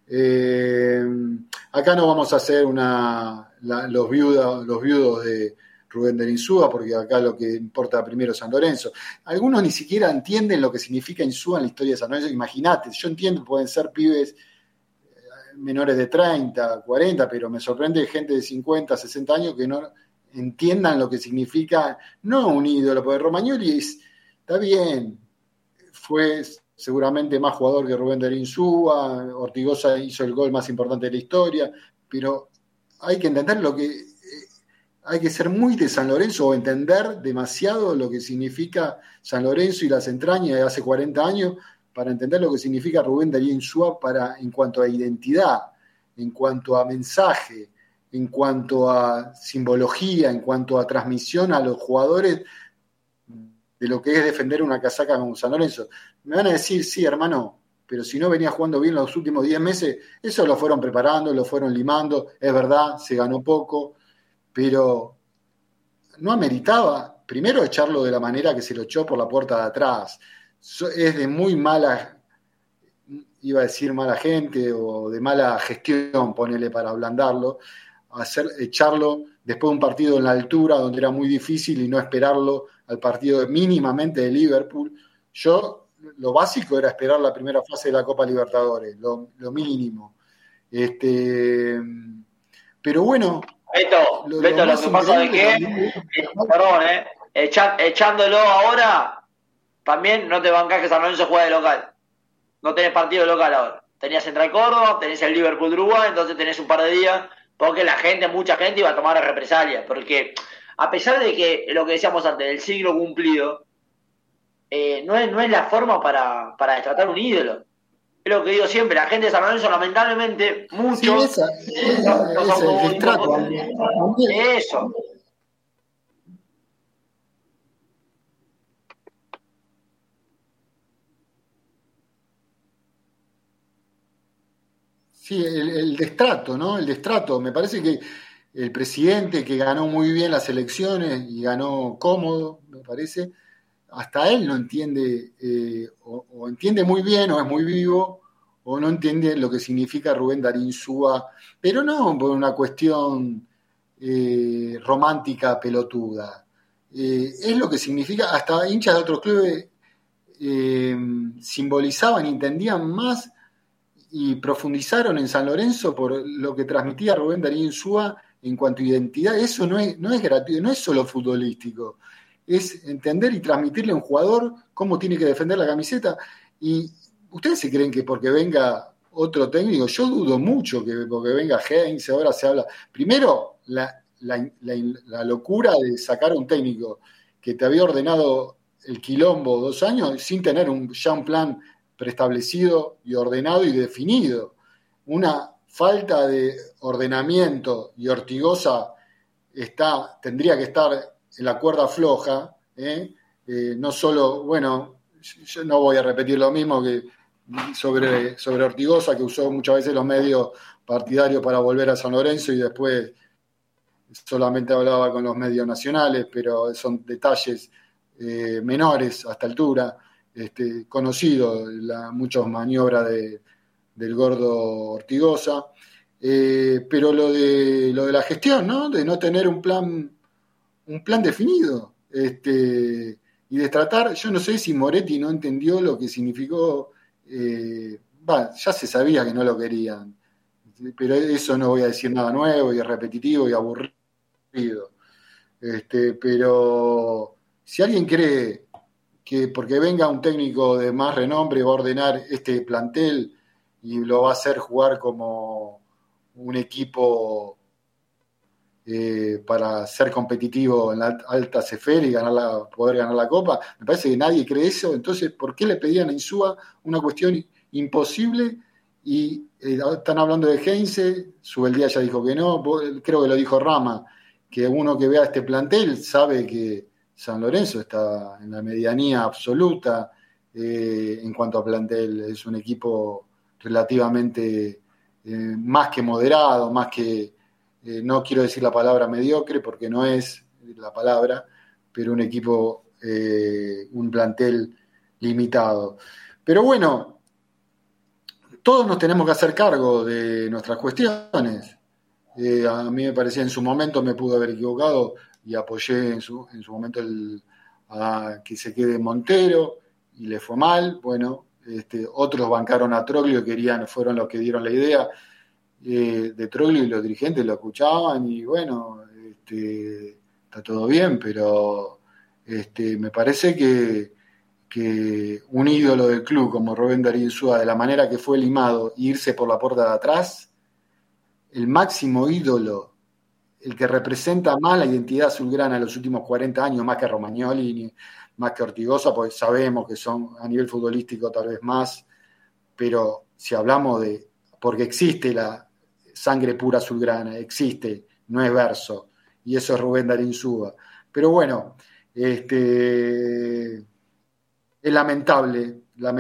acá no vamos a hacer los viudos de Rubén Darín Insúa, porque acá lo que importa primero es San Lorenzo. Algunos ni siquiera entienden lo que significa Insúa en la historia de San Lorenzo. Imagínate, yo entiendo, pueden ser pibes menores de 30, 40, pero me sorprende gente de 50, 60 años que no entiendan lo que significa, no un ídolo, porque Romagnoli está bien, fue seguramente más jugador que Rubén Darín Insúa, Ortigosa hizo el gol más importante de la historia, pero hay que entender hay que ser muy de San Lorenzo o entender demasiado lo que significa San Lorenzo y las entrañas de hace 40 años para entender lo que significa Rubén Darín Insúa en cuanto a identidad, en cuanto a mensaje, en cuanto a simbología, en cuanto a transmisión a los jugadores de lo que es defender una casaca como San Lorenzo. Me van a decir, sí, hermano, pero si no venía jugando bien los últimos 10 meses, eso lo fueron preparando, lo fueron limando, es verdad, se ganó poco, pero no ameritaba, primero, echarlo de la manera que se lo echó por la puerta de atrás. Es de muy mala, iba a decir mala gente, o de mala gestión, ponele para ablandarlo, echarlo después de un partido en la altura donde era muy difícil y no esperarlo al partido mínimamente de Liverpool. Lo básico era esperar la primera fase de la Copa Libertadores, lo mínimo. Pero bueno, Beto, lo que pasa es que, perdón, echándolo ahora, también no te bancás que San Lorenzo juega de local. No tenés partido de local ahora. Tenías Central Córdoba, tenés el Liverpool de Uruguay, entonces tenés un par de días, porque mucha gente iba a tomar represalias, porque a pesar de que lo que decíamos antes, del siglo cumplido, no es la forma para destratar un ídolo. Es lo que digo siempre, la gente de San Lorenzo, lamentablemente, muchos... Sí, el destrato. Eso. Sí, el destrato, ¿no? El destrato. Me parece que el presidente que ganó muy bien las elecciones y ganó cómodo, me parece, hasta él no entiende, o entiende muy bien, o es muy vivo, o no entiende lo que significa Rubén Darín Insúa, pero no por una cuestión romántica pelotuda. Es lo que significa, hasta hinchas de otros clubes simbolizaban y entendían más y profundizaron en San Lorenzo por lo que transmitía Rubén Darín Insúa en cuanto a identidad. Eso no es gratuito, no es solo futbolístico, es entender y transmitirle a un jugador cómo tiene que defender la camiseta. Y ustedes se creen que porque venga otro técnico, yo dudo mucho que porque venga Heinze, ahora se habla, primero la locura de sacar a un técnico que te había ordenado el quilombo 2 años sin tener ya un plan preestablecido y ordenado y definido. Una falta de ordenamiento, y Ortigosa tendría que estar en la cuerda floja, no solo, bueno, yo no voy a repetir lo mismo que sobre Ortigosa, que usó muchas veces los medios partidarios para volver a San Lorenzo y después solamente hablaba con los medios nacionales, pero son detalles menores a esta altura. Conocido, muchas maniobras del gordo Ortigosa, pero lo de la gestión, ¿no? De no tener un plan definido, y de tratar, yo no sé si Moretti no entendió lo que significó, ya se sabía que no lo querían, pero eso no voy a decir nada nuevo y repetitivo y aburrido, pero si alguien cree que porque venga un técnico de más renombre va a ordenar este plantel y lo va a hacer jugar como un equipo para ser competitivo en la alta CFL y poder ganar la Copa, me parece que nadie cree eso. Entonces, ¿por qué le pedían a Insúa una cuestión imposible? Y están hablando de Heinze, Subeldía ya dijo que no, creo que lo dijo Rama, que uno que vea este plantel sabe que San Lorenzo está en la medianía absoluta en cuanto a plantel. Es un equipo relativamente más que moderado, más que, no quiero decir la palabra mediocre porque no es la palabra, pero un equipo, un plantel limitado. Pero bueno, todos nos tenemos que hacer cargo de nuestras cuestiones. A mí me parecía en su momento, me pudo haber equivocado y apoyé en su momento a que se quede Montero y le fue mal. Bueno, otros bancaron a Troglio, fueron los que dieron la idea de Troglio y los dirigentes lo escuchaban y bueno, está todo bien, pero me parece que un ídolo del club como Rubén Darío Insúa, de la manera que fue limado, irse por la puerta de atrás, el máximo ídolo, el que representa más la identidad azulgrana en los últimos 40 años, más que Romagnoli, más que Ortigosa, porque sabemos que son a nivel futbolístico tal vez más, pero si hablamos porque existe la sangre pura azulgrana, existe, no es verso, y eso es Rubén Darío Insúa. Pero bueno, es lamentable,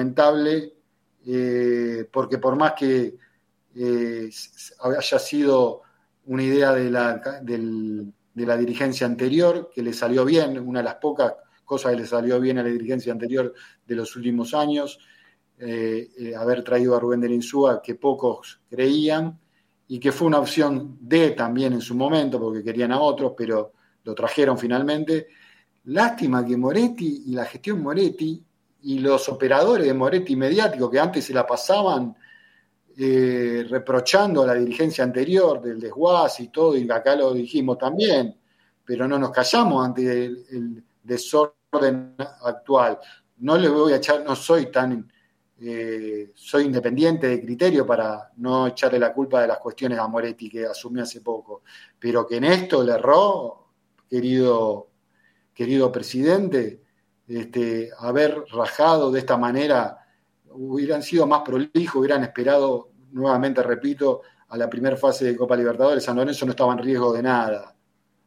porque por más que haya sido una idea de la dirigencia anterior, que le salió bien, una de las pocas cosas que le salió bien a la dirigencia anterior de los últimos años, haber traído a Rubén Darío Insúa, que pocos creían, y que fue una opción también en su momento, porque querían a otros, pero lo trajeron finalmente. Lástima que Moretti y la gestión Moretti y los operadores de Moretti mediáticos que antes se la pasaban reprochando a la dirigencia anterior del desguace y todo, y acá lo dijimos también, pero no nos callamos ante el desorden actual. No le voy a echar, no soy tan soy independiente de criterio para no echarle la culpa de las cuestiones a Moretti que asumió hace poco, pero que en esto le erró, querido presidente, haber rajado de esta manera. Hubieran sido más prolijos, hubieran esperado, nuevamente repito, a la primera fase de Copa Libertadores. San Lorenzo no estaba en riesgo de nada,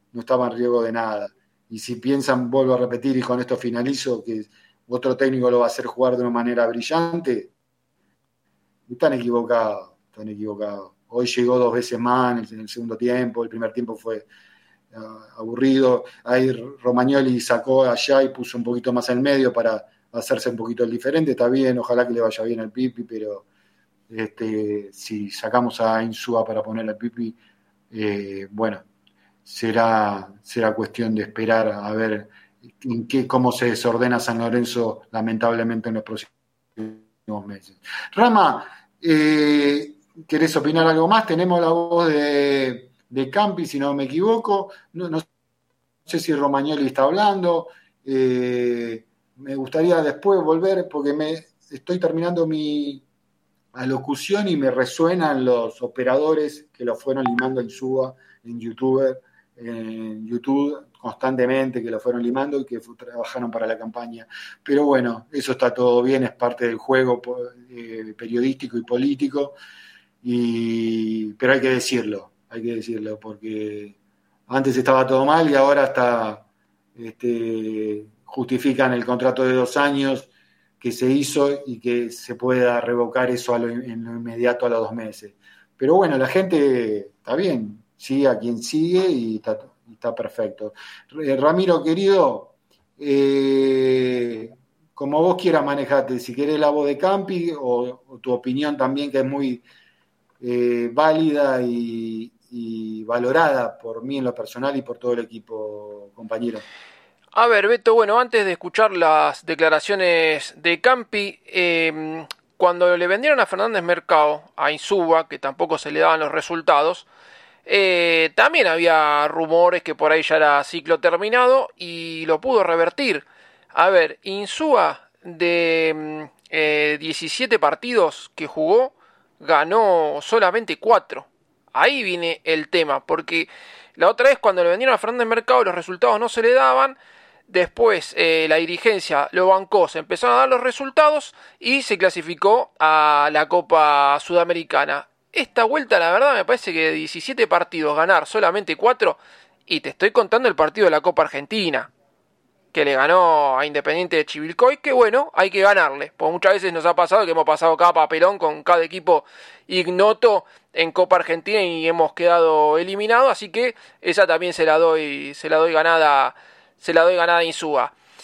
y si piensan, vuelvo a repetir y con esto finalizo, que otro técnico lo va a hacer jugar de una manera brillante, están equivocados. Hoy llegó 2 veces más en el segundo tiempo, el primer tiempo fue aburrido. Ahí Romagnoli sacó allá y puso un poquito más en medio para hacerse un poquito el diferente. Está bien, ojalá que le vaya bien al Pipi, pero si sacamos a Insúa para poner al Pipi, bueno, será cuestión de esperar a ver cómo se desordena San Lorenzo, lamentablemente, en los próximos meses. Rama, ¿querés opinar algo más? Tenemos la voz de Campi, si no me equivoco. No sé si Romagnoli está hablando. Me gustaría después volver, porque estoy terminando mi alocución y me resuenan los operadores que lo fueron limando en Insúa, en YouTube constantemente, que lo fueron limando y que trabajaron para la campaña. Pero bueno, eso está todo bien, es parte del juego periodístico y político, pero hay que decirlo, porque antes estaba todo mal y ahora justifican el contrato de 2 años que se hizo y que se pueda revocar eso en lo inmediato a los 2 meses. Pero bueno, la gente está bien, sigue a quien sigue y está perfecto. Ramiro, querido, como vos quieras manejarte, si querés la voz de Campi o tu opinión también, que es muy válida y valorada por mí en lo personal y por todo el equipo, compañero. A ver, Beto, bueno, antes de escuchar las declaraciones de Campi, cuando le vendieron a Fernández Mercado, a Insúa, que tampoco se le daban los resultados, también había rumores que por ahí ya era ciclo terminado y lo pudo revertir. A ver, Insúa de 17 partidos que jugó, ganó solamente 4. Ahí viene el tema, porque la otra vez cuando le vendieron a Fernández Mercado los resultados no se le daban. Después la dirigencia lo bancó, se empezaron a dar los resultados y se clasificó a la Copa Sudamericana. Esta vuelta, la verdad, me parece que de 17 partidos ganar solamente 4, y te estoy contando el partido de la Copa Argentina, que le ganó a Independiente de Chivilcoy, que bueno, hay que ganarle, porque muchas veces nos ha pasado que hemos pasado cada papelón con cada equipo ignoto en Copa Argentina y hemos quedado eliminados, así que esa también se la doy ganada a Insúa.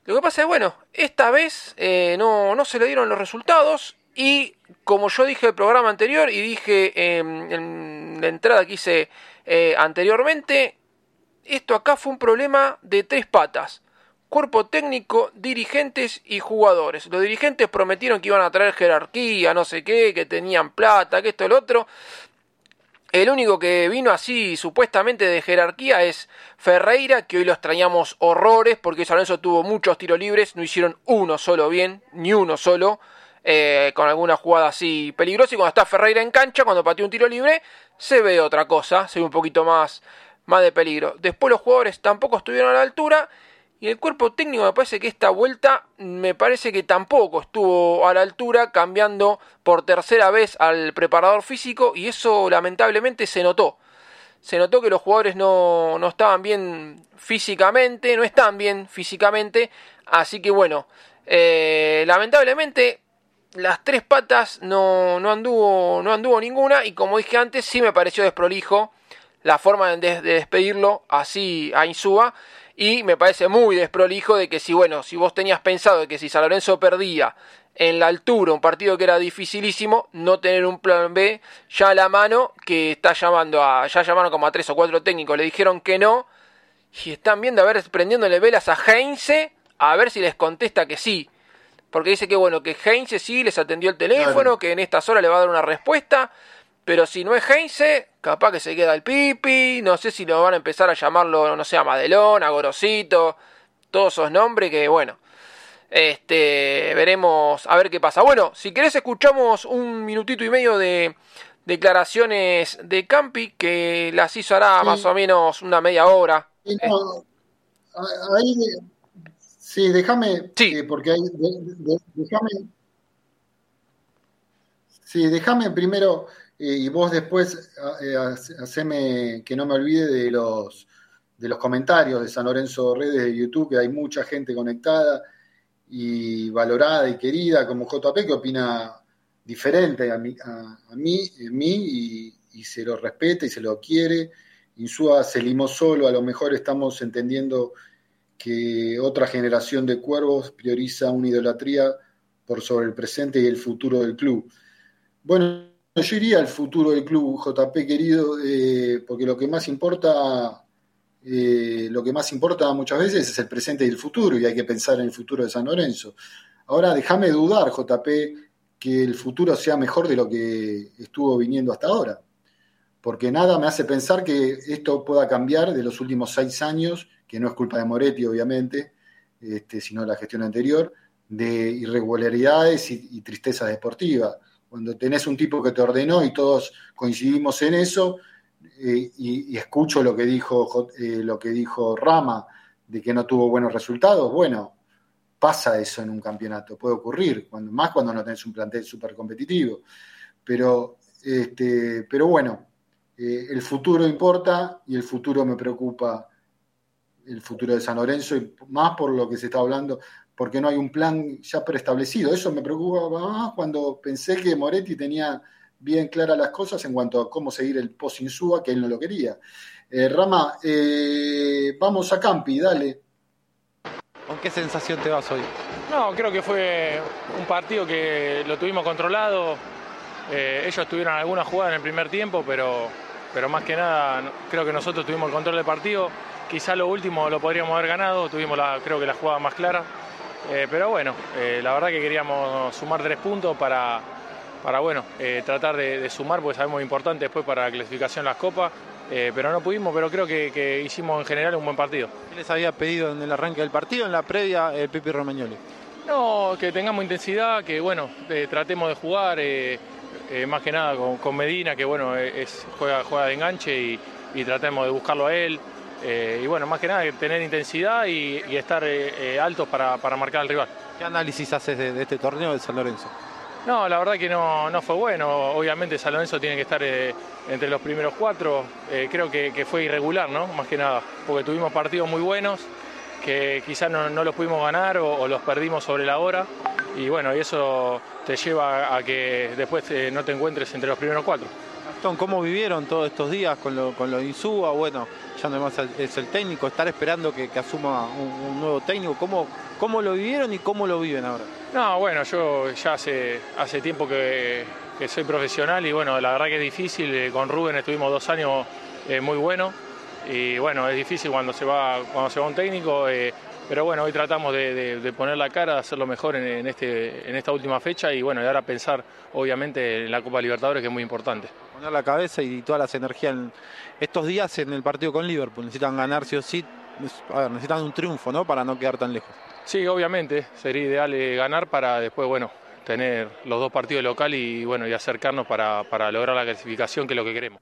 Lo que pasa es, bueno, esta vez no se le dieron los resultados y como yo dije en el programa anterior y dije en la entrada que hice anteriormente, esto acá fue un problema de 3 patas. Cuerpo técnico, dirigentes y jugadores. Los dirigentes prometieron que iban a traer jerarquía, no sé qué, que tenían plata, que esto, el otro. El único que vino así supuestamente de jerarquía es Ferreira, que hoy lo extrañamos horrores porque San Lorenzo tuvo muchos tiros libres, no hicieron uno solo bien, ni uno solo, con alguna jugada así peligrosa, y cuando está Ferreira en cancha, cuando patea un tiro libre, se ve otra cosa, se ve un poquito más de peligro. Después los jugadores tampoco estuvieron a la altura, y el cuerpo técnico me parece que esta vuelta tampoco estuvo a la altura, cambiando por tercera vez al preparador físico, y eso lamentablemente se notó. Se notó que los jugadores no estaban bien físicamente, no están bien físicamente, así que bueno, lamentablemente las 3 patas no anduvo ninguna, y como dije antes, sí me pareció desprolijo la forma de despedirlo así a Insúa. Y me parece muy desprolijo de que si vos tenías pensado de que si San Lorenzo perdía en la altura un partido que era dificilísimo, no tener un plan B ya a la mano, que ya llamaron como a 3 o 4 técnicos, le dijeron que no, y están viendo prendiéndole velas a Heinze, a ver si les contesta que sí, porque dice que Heinze sí les atendió el teléfono, claro, que en estas horas le va a dar una respuesta. Pero si no es Heinze, capaz que se queda el Pipi, no sé si lo van a empezar a llamarlo, no sé, a Madelón, a Gorosito, todos esos nombres que, veremos a ver qué pasa. Bueno, si querés escuchamos un minutito y medio de declaraciones de Campi, que las hizo hará más o menos una media hora. Déjame, porque ahí, déjame primero... y vos después haceme que no me olvide de los comentarios de San Lorenzo Redes de YouTube, que hay mucha gente conectada y valorada y querida como JP, que opina diferente a mí y se lo respeta y se lo quiere. Insúa se limó solo, a lo mejor estamos entendiendo que otra generación de cuervos prioriza una idolatría por sobre el presente y el futuro del club. Bueno, yo iría al futuro del club, JP querido, porque lo que más importa muchas veces es el presente y el futuro, y hay que pensar en el futuro de San Lorenzo. Ahora, déjame dudar, JP, que el futuro sea mejor de lo que estuvo viniendo hasta ahora, porque nada me hace pensar que esto pueda cambiar de los últimos 6 años, que no es culpa de Moretti, obviamente, sino de la gestión anterior, de irregularidades y tristeza deportiva. Cuando tenés un tipo que te ordenó y todos coincidimos en eso, y escucho lo que dijo Rama, de que no tuvo buenos resultados, pasa eso en un campeonato, puede ocurrir, más cuando no tenés un plantel súper competitivo. Pero el futuro importa, y el futuro me preocupa, el futuro de San Lorenzo, y más por lo que se está hablando, porque no hay un plan ya preestablecido. Eso me preocupa más cuando pensé que Moretti tenía bien claras las cosas en cuanto a cómo seguir el post-Insúa, que él no lo quería. Rama, vamos a Campi, dale. ¿Con qué sensación te vas hoy? No, creo que fue un partido que lo tuvimos controlado. Ellos tuvieron algunas jugadas en el primer tiempo, pero más que nada creo que nosotros tuvimos el control del partido. Quizá lo último lo podríamos haber ganado, tuvimos creo que la jugada más clara. Pero la verdad que queríamos sumar 3 puntos para tratar de sumar, porque sabemos que es importante después para la clasificación de las copas, pero no pudimos, pero creo que hicimos en general un buen partido. ¿Qué les había pedido en el arranque del partido, en la previa, el Pipi Romagnoli? No, que tengamos intensidad, que tratemos de jugar, más que nada con Medina, que juega de enganche y tratemos de buscarlo a él. Más que nada tener intensidad y estar altos para marcar al rival. ¿Qué análisis haces de este torneo de San Lorenzo? No, la verdad que no fue bueno. Obviamente San Lorenzo tiene que estar entre los primeros 4. Creo que fue irregular, ¿no? Más que nada, porque tuvimos partidos muy buenos que quizás no los pudimos ganar o los perdimos sobre la hora. Y eso te lleva a que después no te encuentres entre los primeros 4. Tom, ¿cómo vivieron todos estos días con lo de Insúa? Bueno, ya no más es el técnico, estar esperando que asuma un nuevo técnico. ¿Cómo lo vivieron y cómo lo viven ahora? No, bueno, yo ya hace tiempo que soy profesional y bueno, la verdad que es difícil. Con Rubén estuvimos 2 años muy buenos y bueno, es difícil cuando se va un técnico, pero bueno, hoy tratamos de poner la cara, de hacerlo mejor en esta última fecha y bueno, y ahora pensar obviamente en la Copa Libertadores, que es muy importante. Poner la cabeza y todas las energías en estos días en el partido con Liverpool. Necesitan ganar sí o sí, necesitan un triunfo, ¿no? Para no quedar tan lejos. Sí, obviamente, sería ideal ganar para después, bueno, tener los 2 partidos local y bueno, y acercarnos para lograr la clasificación, que es lo que queremos.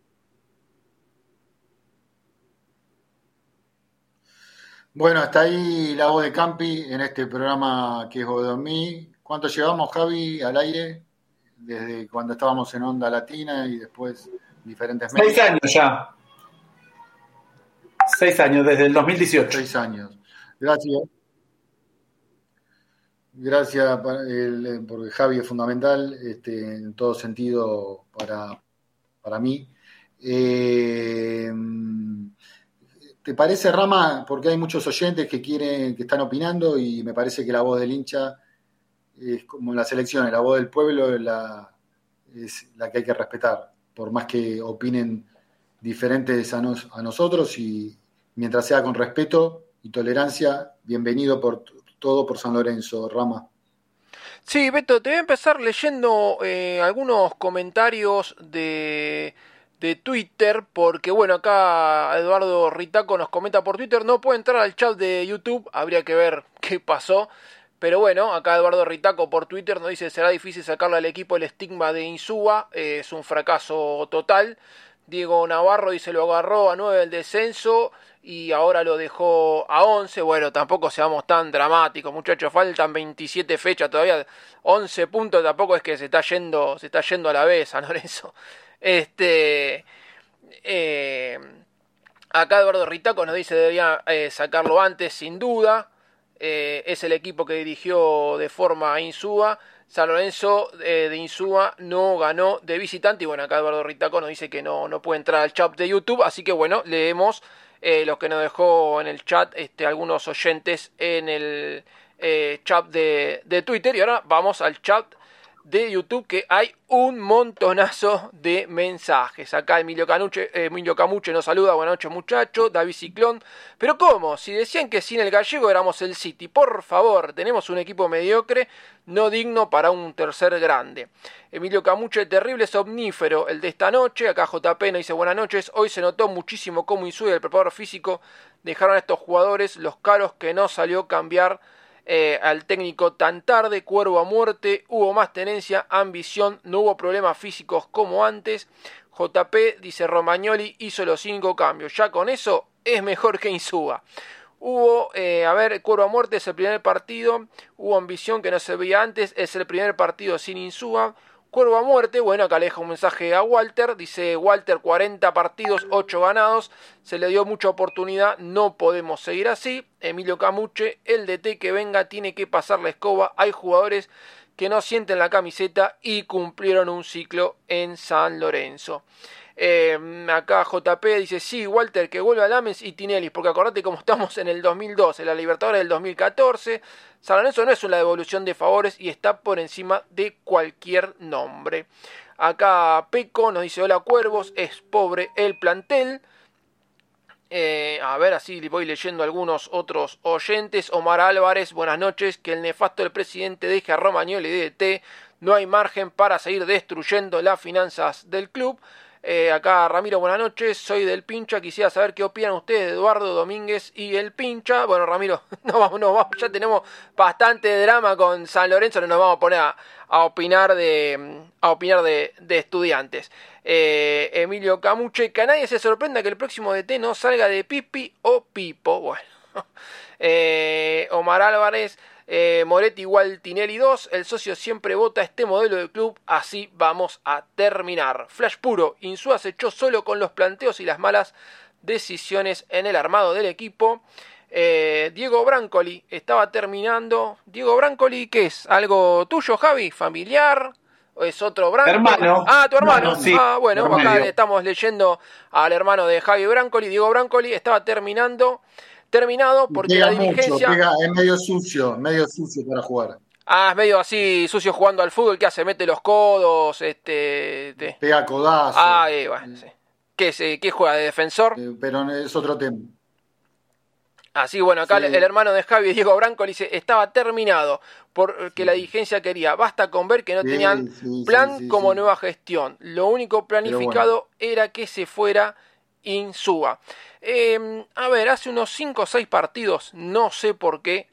Bueno, hasta ahí la voz de Campi en este programa que es Boedo en mí. ¿Cuánto llevamos, Javi, al aire? Desde cuando estábamos en Onda Latina y después diferentes medios. 6 años ya. 6 años, desde el 2018. 6 años. Gracias. Gracias, porque Javi es fundamental en todo sentido para mí. ¿Te parece, Rama? Porque hay muchos oyentes que están opinando y me parece que la voz del hincha es como en las elecciones, la voz del pueblo es la que hay que respetar, por más que opinen diferentes a nosotros, y mientras sea con respeto y tolerancia, bienvenido por todo por San Lorenzo, Rama. Sí, Beto, te voy a empezar leyendo algunos comentarios de Twitter, porque bueno, acá Eduardo Ritaco nos comenta por Twitter, no puede entrar al chat de YouTube, habría que ver qué pasó, pero bueno, acá Eduardo Ritaco por Twitter nos dice, será difícil sacarle al equipo el estigma de Insúa, es un fracaso total. Diego Navarro dice, lo agarró a 9 del descenso y ahora lo dejó a 11. Bueno, tampoco seamos tan dramáticos, muchachos, faltan 27 fechas todavía, 11 puntos, tampoco es que se está yendo a la vez San Lorenzo. Acá Eduardo Ritaco nos dice, debía sacarlo antes, sin duda. Es el equipo que dirigió de forma Insúa. San Lorenzo de Insúa no ganó de visitante. Y bueno, acá Eduardo Ritaco nos dice que no puede entrar al chat de YouTube. Así que bueno, leemos lo que nos dejó en el chat algunos oyentes en el chat de Twitter. Y ahora vamos al chat de YouTube, que hay un montonazo de mensajes. Acá Emilio Camuche nos saluda, buenas noches muchachos. David Ciclón, pero ¿cómo? Si decían que sin el gallego éramos el City, por favor, tenemos un equipo mediocre, no digno para un tercer grande. Emilio Camuche, terrible somnífero el de esta noche. Acá JP nos dice buenas noches, hoy se notó muchísimo cómo Insúa y el preparador físico dejaron a estos jugadores los caros que no salió cambiar al técnico tan tarde. Cuervo a muerte, hubo más tenencia, ambición, no hubo problemas físicos como antes. JP dice Romagnoli hizo los 5 cambios, ya con eso es mejor que Insúa. Hubo, Cuervo a muerte es el primer partido, hubo ambición que no se veía antes, es el primer partido sin Insúa. Cuervo a muerte, bueno, acá le dejo un mensaje a Walter, dice Walter, 40 partidos, 8 ganados, se le dio mucha oportunidad, no podemos seguir así. Emilio Camuche, el DT que venga tiene que pasar la escoba, hay jugadores que no sienten la camiseta y cumplieron un ciclo en San Lorenzo. Acá JP dice, sí, Walter, que vuelva Lames y Tinelli, porque acordate como estamos en el 2012, en la Libertadores del 2014, San Lorenzo no es una devolución de favores y está por encima de cualquier nombre. Acá Peco nos dice, hola Cuervos, es pobre el plantel. A ver, así voy leyendo algunos otros oyentes. Omar Álvarez, buenas noches, que el nefasto del presidente deje a Romagnoli de DT, no hay margen para seguir destruyendo las finanzas del club. Acá Ramiro, buenas noches, soy del Pincha, quisiera saber qué opinan ustedes de Eduardo Domínguez y el Pincha. Bueno, Ramiro, no vamos, ya tenemos bastante drama con San Lorenzo, no nos vamos a poner a opinar de Estudiantes. Emilio Camuche, que a nadie se sorprenda que el próximo DT no salga de Pipi o Pipo. Bueno, Omar Álvarez, Moretti igual Tinelli 2, el socio siempre vota este modelo de club, así vamos a terminar. Flash puro, Insúa se echó solo con los planteos y las malas decisiones en el armado del equipo. Diego Brancoli estaba terminando. Diego Brancoli, ¿qué es? ¿Algo tuyo, Javi? ¿Familiar? ¿Es otro Brancoli? Hermano. Ah, tu hermano. No, sí. Ah, bueno, Hermano. acá estamos leyendo al hermano de Javi Brancoli, Diego Brancoli, estaba terminado porque Pega la dirigencia... mucho, es medio sucio para jugar. Ah, es medio así sucio jugando al fútbol, que hace, mete los codos, Pega codazo. Ah, bueno, sí. ¿Qué juega de defensor? Pero es otro tema. Así, bueno, acá Sí. el hermano de Javi, Diego Brancoli, dice, estaba terminado porque la dirigencia quería, basta con ver que no tenían plan como nueva gestión. Lo único planificado era que se fuera Insúa. A ver, hace unos 5 o 6 partidos, no sé por qué,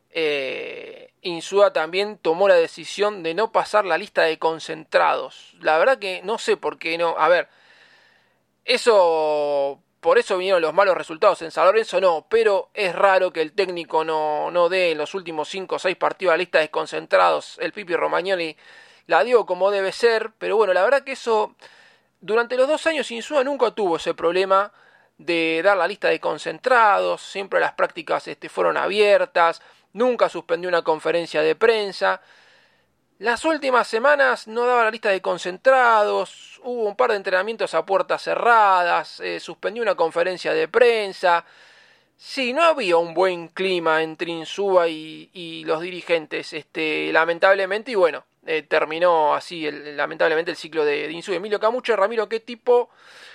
Insúa también tomó la decisión de no pasar la lista de concentrados. La verdad que no sé por qué no. A ver, por eso vinieron los malos resultados en San Lorenzo, no, pero es raro que el técnico no dé en los últimos 5 o 6 partidos la lista de concentrados. El Pipi Romagnoli la dio como debe ser, pero bueno, la verdad que eso, durante los 2 años Insúa nunca tuvo ese problema de dar la lista de concentrados, siempre las prácticas fueron abiertas, nunca suspendió una conferencia de prensa. Las últimas semanas no daba la lista de concentrados, hubo un par de entrenamientos a puertas cerradas, suspendió una conferencia de prensa. Sí, no había un buen clima entre Insúa y los dirigentes, lamentablemente, y bueno, terminó así lamentablemente el ciclo de Insúa. Emilio Camucho, Ramiro, ¿qué tipo?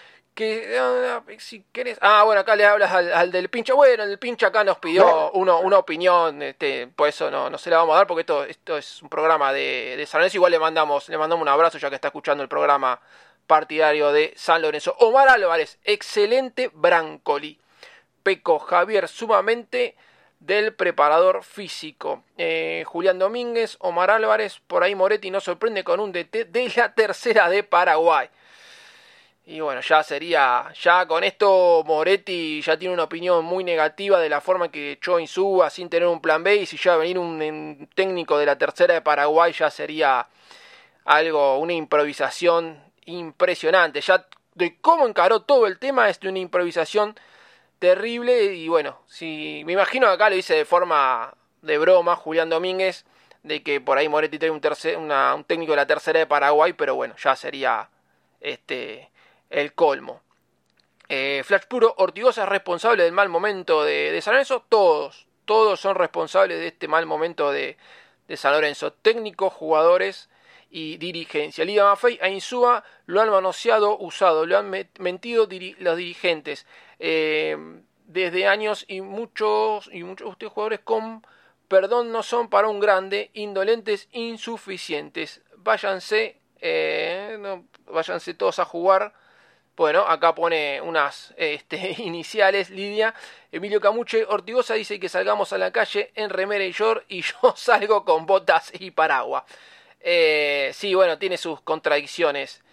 Si querés... bueno, acá le hablas al del pincha. Bueno, el pincha acá nos pidió una opinión, por eso no se la vamos a dar, porque esto es un programa de San Lorenzo. Igual le mandamos un abrazo, ya que está escuchando el programa partidario de San Lorenzo. Omar Álvarez, excelente Brancoli. Peco Javier, sumamente del preparador físico. Julián Domínguez, Omar Álvarez, por ahí Moretti nos sorprende con un DT de la tercera de Paraguay. Y bueno, ya con esto Moretti ya tiene una opinión muy negativa de la forma que echó Insúa sin tener un plan B, y si ya va a venir un técnico de la tercera de Paraguay ya sería una improvisación impresionante. Ya de cómo encaró todo el tema es de una improvisación terrible, y bueno, me imagino que acá lo dice de forma de broma Julián Domínguez, de que por ahí Moretti trae un técnico de la tercera de Paraguay, pero bueno, ya sería el colmo. Flash Puro, Ortigosa es responsable del mal momento de San Lorenzo. Todos son responsables de este mal momento de San Lorenzo. Técnicos, jugadores y dirigencia. Liga Maffei a Insúa lo han manoseado, usado, lo han mentido los dirigentes. Desde años, y muchos ustedes jugadores con perdón no son para un grande, indolentes, insuficientes. Váyanse todos a jugar. Bueno, acá pone unas iniciales, Lidia. Emilio Camuche, Ortigosa dice que salgamos a la calle en remera y short, y yo salgo con botas y paraguas. Sí, bueno, tiene sus contradicciones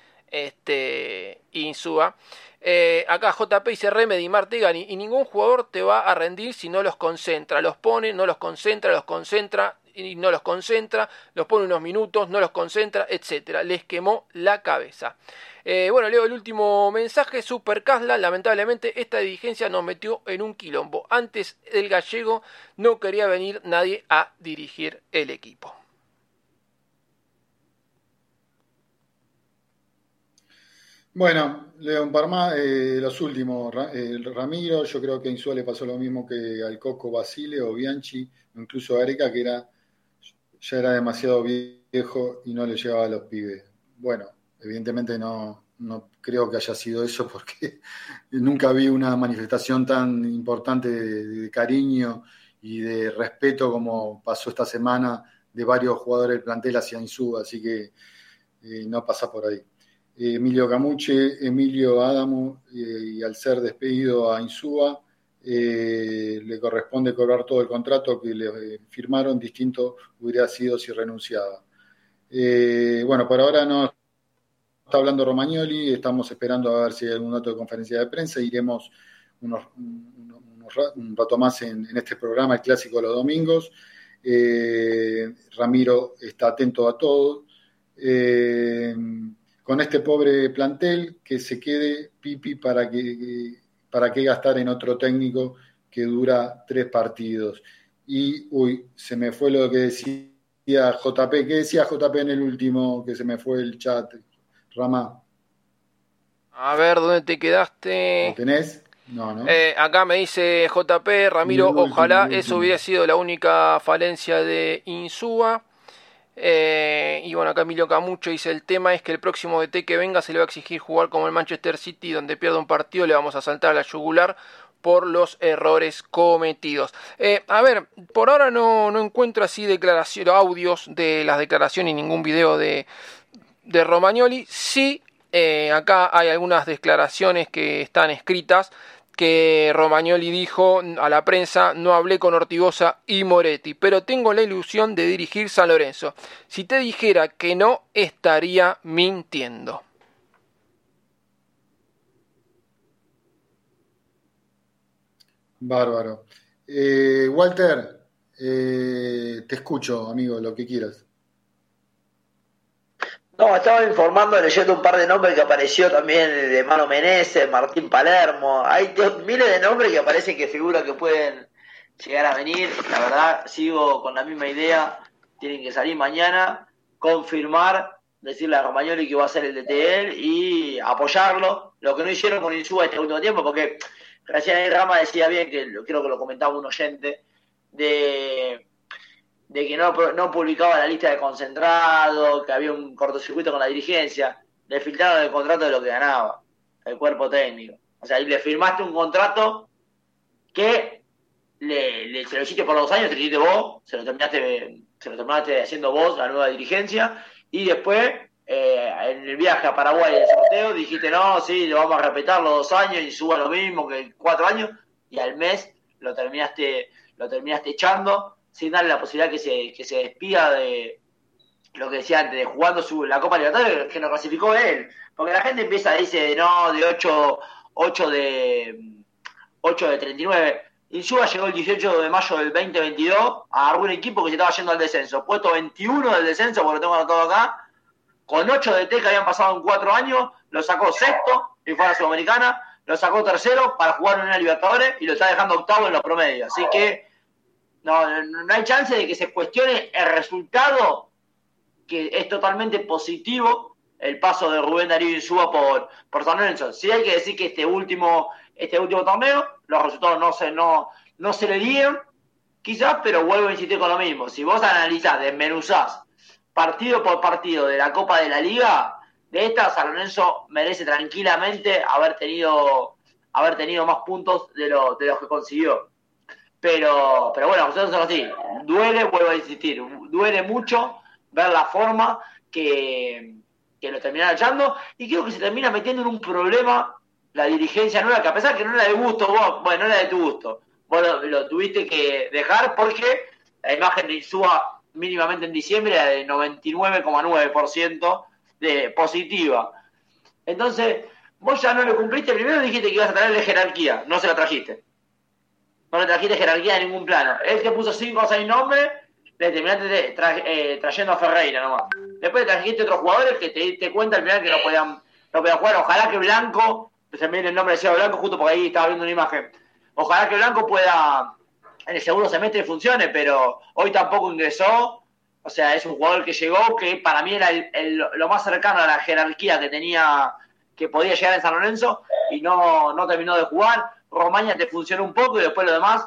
Insúa. Acá JP dice Remedy, Martegani, y ningún jugador te va a rendir si no los concentra. Los pone, no los concentra, y no los concentra, los pone unos minutos, no los concentra, etcétera. Les quemó la cabeza. Bueno, leo el último mensaje. Super Casla, lamentablemente esta dirigencia nos metió en un quilombo. Antes del gallego no quería venir nadie a dirigir el equipo. Bueno, leo un par más. Los últimos, Ramiro, yo creo que a Insúa le pasó lo mismo que al Coco Basile o Bianchi, incluso a Areca, que ya era demasiado viejo y no le llevaba a los pibes. Bueno, evidentemente no creo que haya sido eso, porque nunca vi una manifestación tan importante de cariño y de respeto como pasó esta semana de varios jugadores del plantel hacia Insúa, así que no pasa por ahí. Emilio Camuche, Emilio Adamo, y al ser despedido a Insúa, le corresponde cobrar todo el contrato que le firmaron, distinto hubiera sido si renunciaba. Bueno, por ahora no está hablando Romagnoli, estamos esperando a ver si hay algún dato de conferencia de prensa, iremos un rato más en este programa, el clásico de los domingos. Ramiro está atento a todo. Con este pobre plantel, que se quede Pipi para qué gastar en otro técnico que dura 3 partidos. Y, se me fue lo que decía JP. ¿Qué decía JP en el último que se me fue el chat, Rama? A ver, ¿dónde te quedaste? ¿Lo tenés? No. Acá me dice JP, Ramiro, ojalá eso hubiera sido la única falencia de Insúa. Y bueno, acá Emilio Camucho dice: el tema es que el próximo DT que venga se le va a exigir jugar como el Manchester City, donde pierda un partido le vamos a saltar a la yugular por los errores cometidos. A ver, por ahora no encuentro así audios de las declaraciones y ningún video de Romagnoli. Sí, acá hay algunas declaraciones que están escritas, que Romagnoli dijo a la prensa: no hablé con Ortigosa y Moretti, pero tengo la ilusión de dirigir San Lorenzo. Si te dijera que no, estaría mintiendo. Bárbaro. Walter, te escucho, amigo, lo que quieras. No, estaba informando, leyendo un par de nombres que apareció también, de Mano Menezes, Martín Palermo. Hay miles de nombres que aparecen, que figuran que pueden llegar a venir. La verdad, sigo con la misma idea. Tienen que salir mañana, confirmar, decirle a Romagnoli que va a ser el DT y apoyarlo. Lo que no hicieron con Insúa este último tiempo, porque recién ahí Rama decía bien, que creo que lo comentaba un oyente, de que no publicaba la lista de concentrados, que había un cortocircuito con la dirigencia. Le filtraron el contrato de lo que ganaba el cuerpo técnico. O sea, y le firmaste un contrato que se lo hiciste por 2 años, te lo hiciste vos, se lo terminaste haciendo vos, la nueva dirigencia, y después, en el viaje a Paraguay del sorteo, dijiste: no, sí, lo vamos a respetar los 2 años y suba lo mismo que 4 años, y al mes lo terminaste echando, sin darle la posibilidad que se despida de lo que decía antes, de jugando la Copa Libertadores, que nos clasificó él. Porque la gente dice, no, de 8 de 39. Insúa llegó el 18 de mayo del 2022 a algún equipo que se estaba yendo al descenso. Puesto 21 del descenso, porque lo tengo anotado acá, con 8 de T que habían pasado en 4 años, lo sacó sexto y fue a la Sudamericana, lo sacó tercero para jugar en una Libertadores y lo está dejando octavo en los promedios. Así que no hay chance de que se cuestione el resultado, que es totalmente positivo el paso de Rubén Darío Insúa por San Lorenzo. Sí hay que decir que este último torneo los resultados no se le dieron, quizás, pero vuelvo a insistir con lo mismo. Si vos analizás, desmenuzás partido por partido de la Copa de la Liga, de esta San Lorenzo merece tranquilamente haber tenido más puntos de los que consiguió. Pero bueno, nosotros somos así. Duele, vuelvo a insistir, duele mucho ver la forma que lo terminaron echando, y creo que se termina metiendo en un problema la dirigencia nueva, que a pesar que no era de gusto vos, no era de tu gusto, vos lo tuviste que dejar, porque la imagen de Insúa mínimamente en diciembre era de 99,9% de positiva. Entonces, vos ya no lo cumpliste. Primero dijiste que ibas a traerle jerarquía, no se la trajiste. No le trajiste jerarquía de ningún plano. Él te puso 5 o 6 nombres, le terminaste trayendo a Ferreira nomás. Después le trajiste otros jugadores que te diste cuenta al final que no podían jugar. Ojalá que Blanco, se me viene el nombre de Cielo Blanco justo porque ahí estaba viendo una imagen. Ojalá que Blanco pueda, en el segundo semestre funcione, pero hoy tampoco ingresó. O sea, es un jugador que llegó, que para mí era lo más cercano a la jerarquía que podía llegar en San Lorenzo, y no terminó de jugar. Romaña te funcionó un poco, y después lo demás,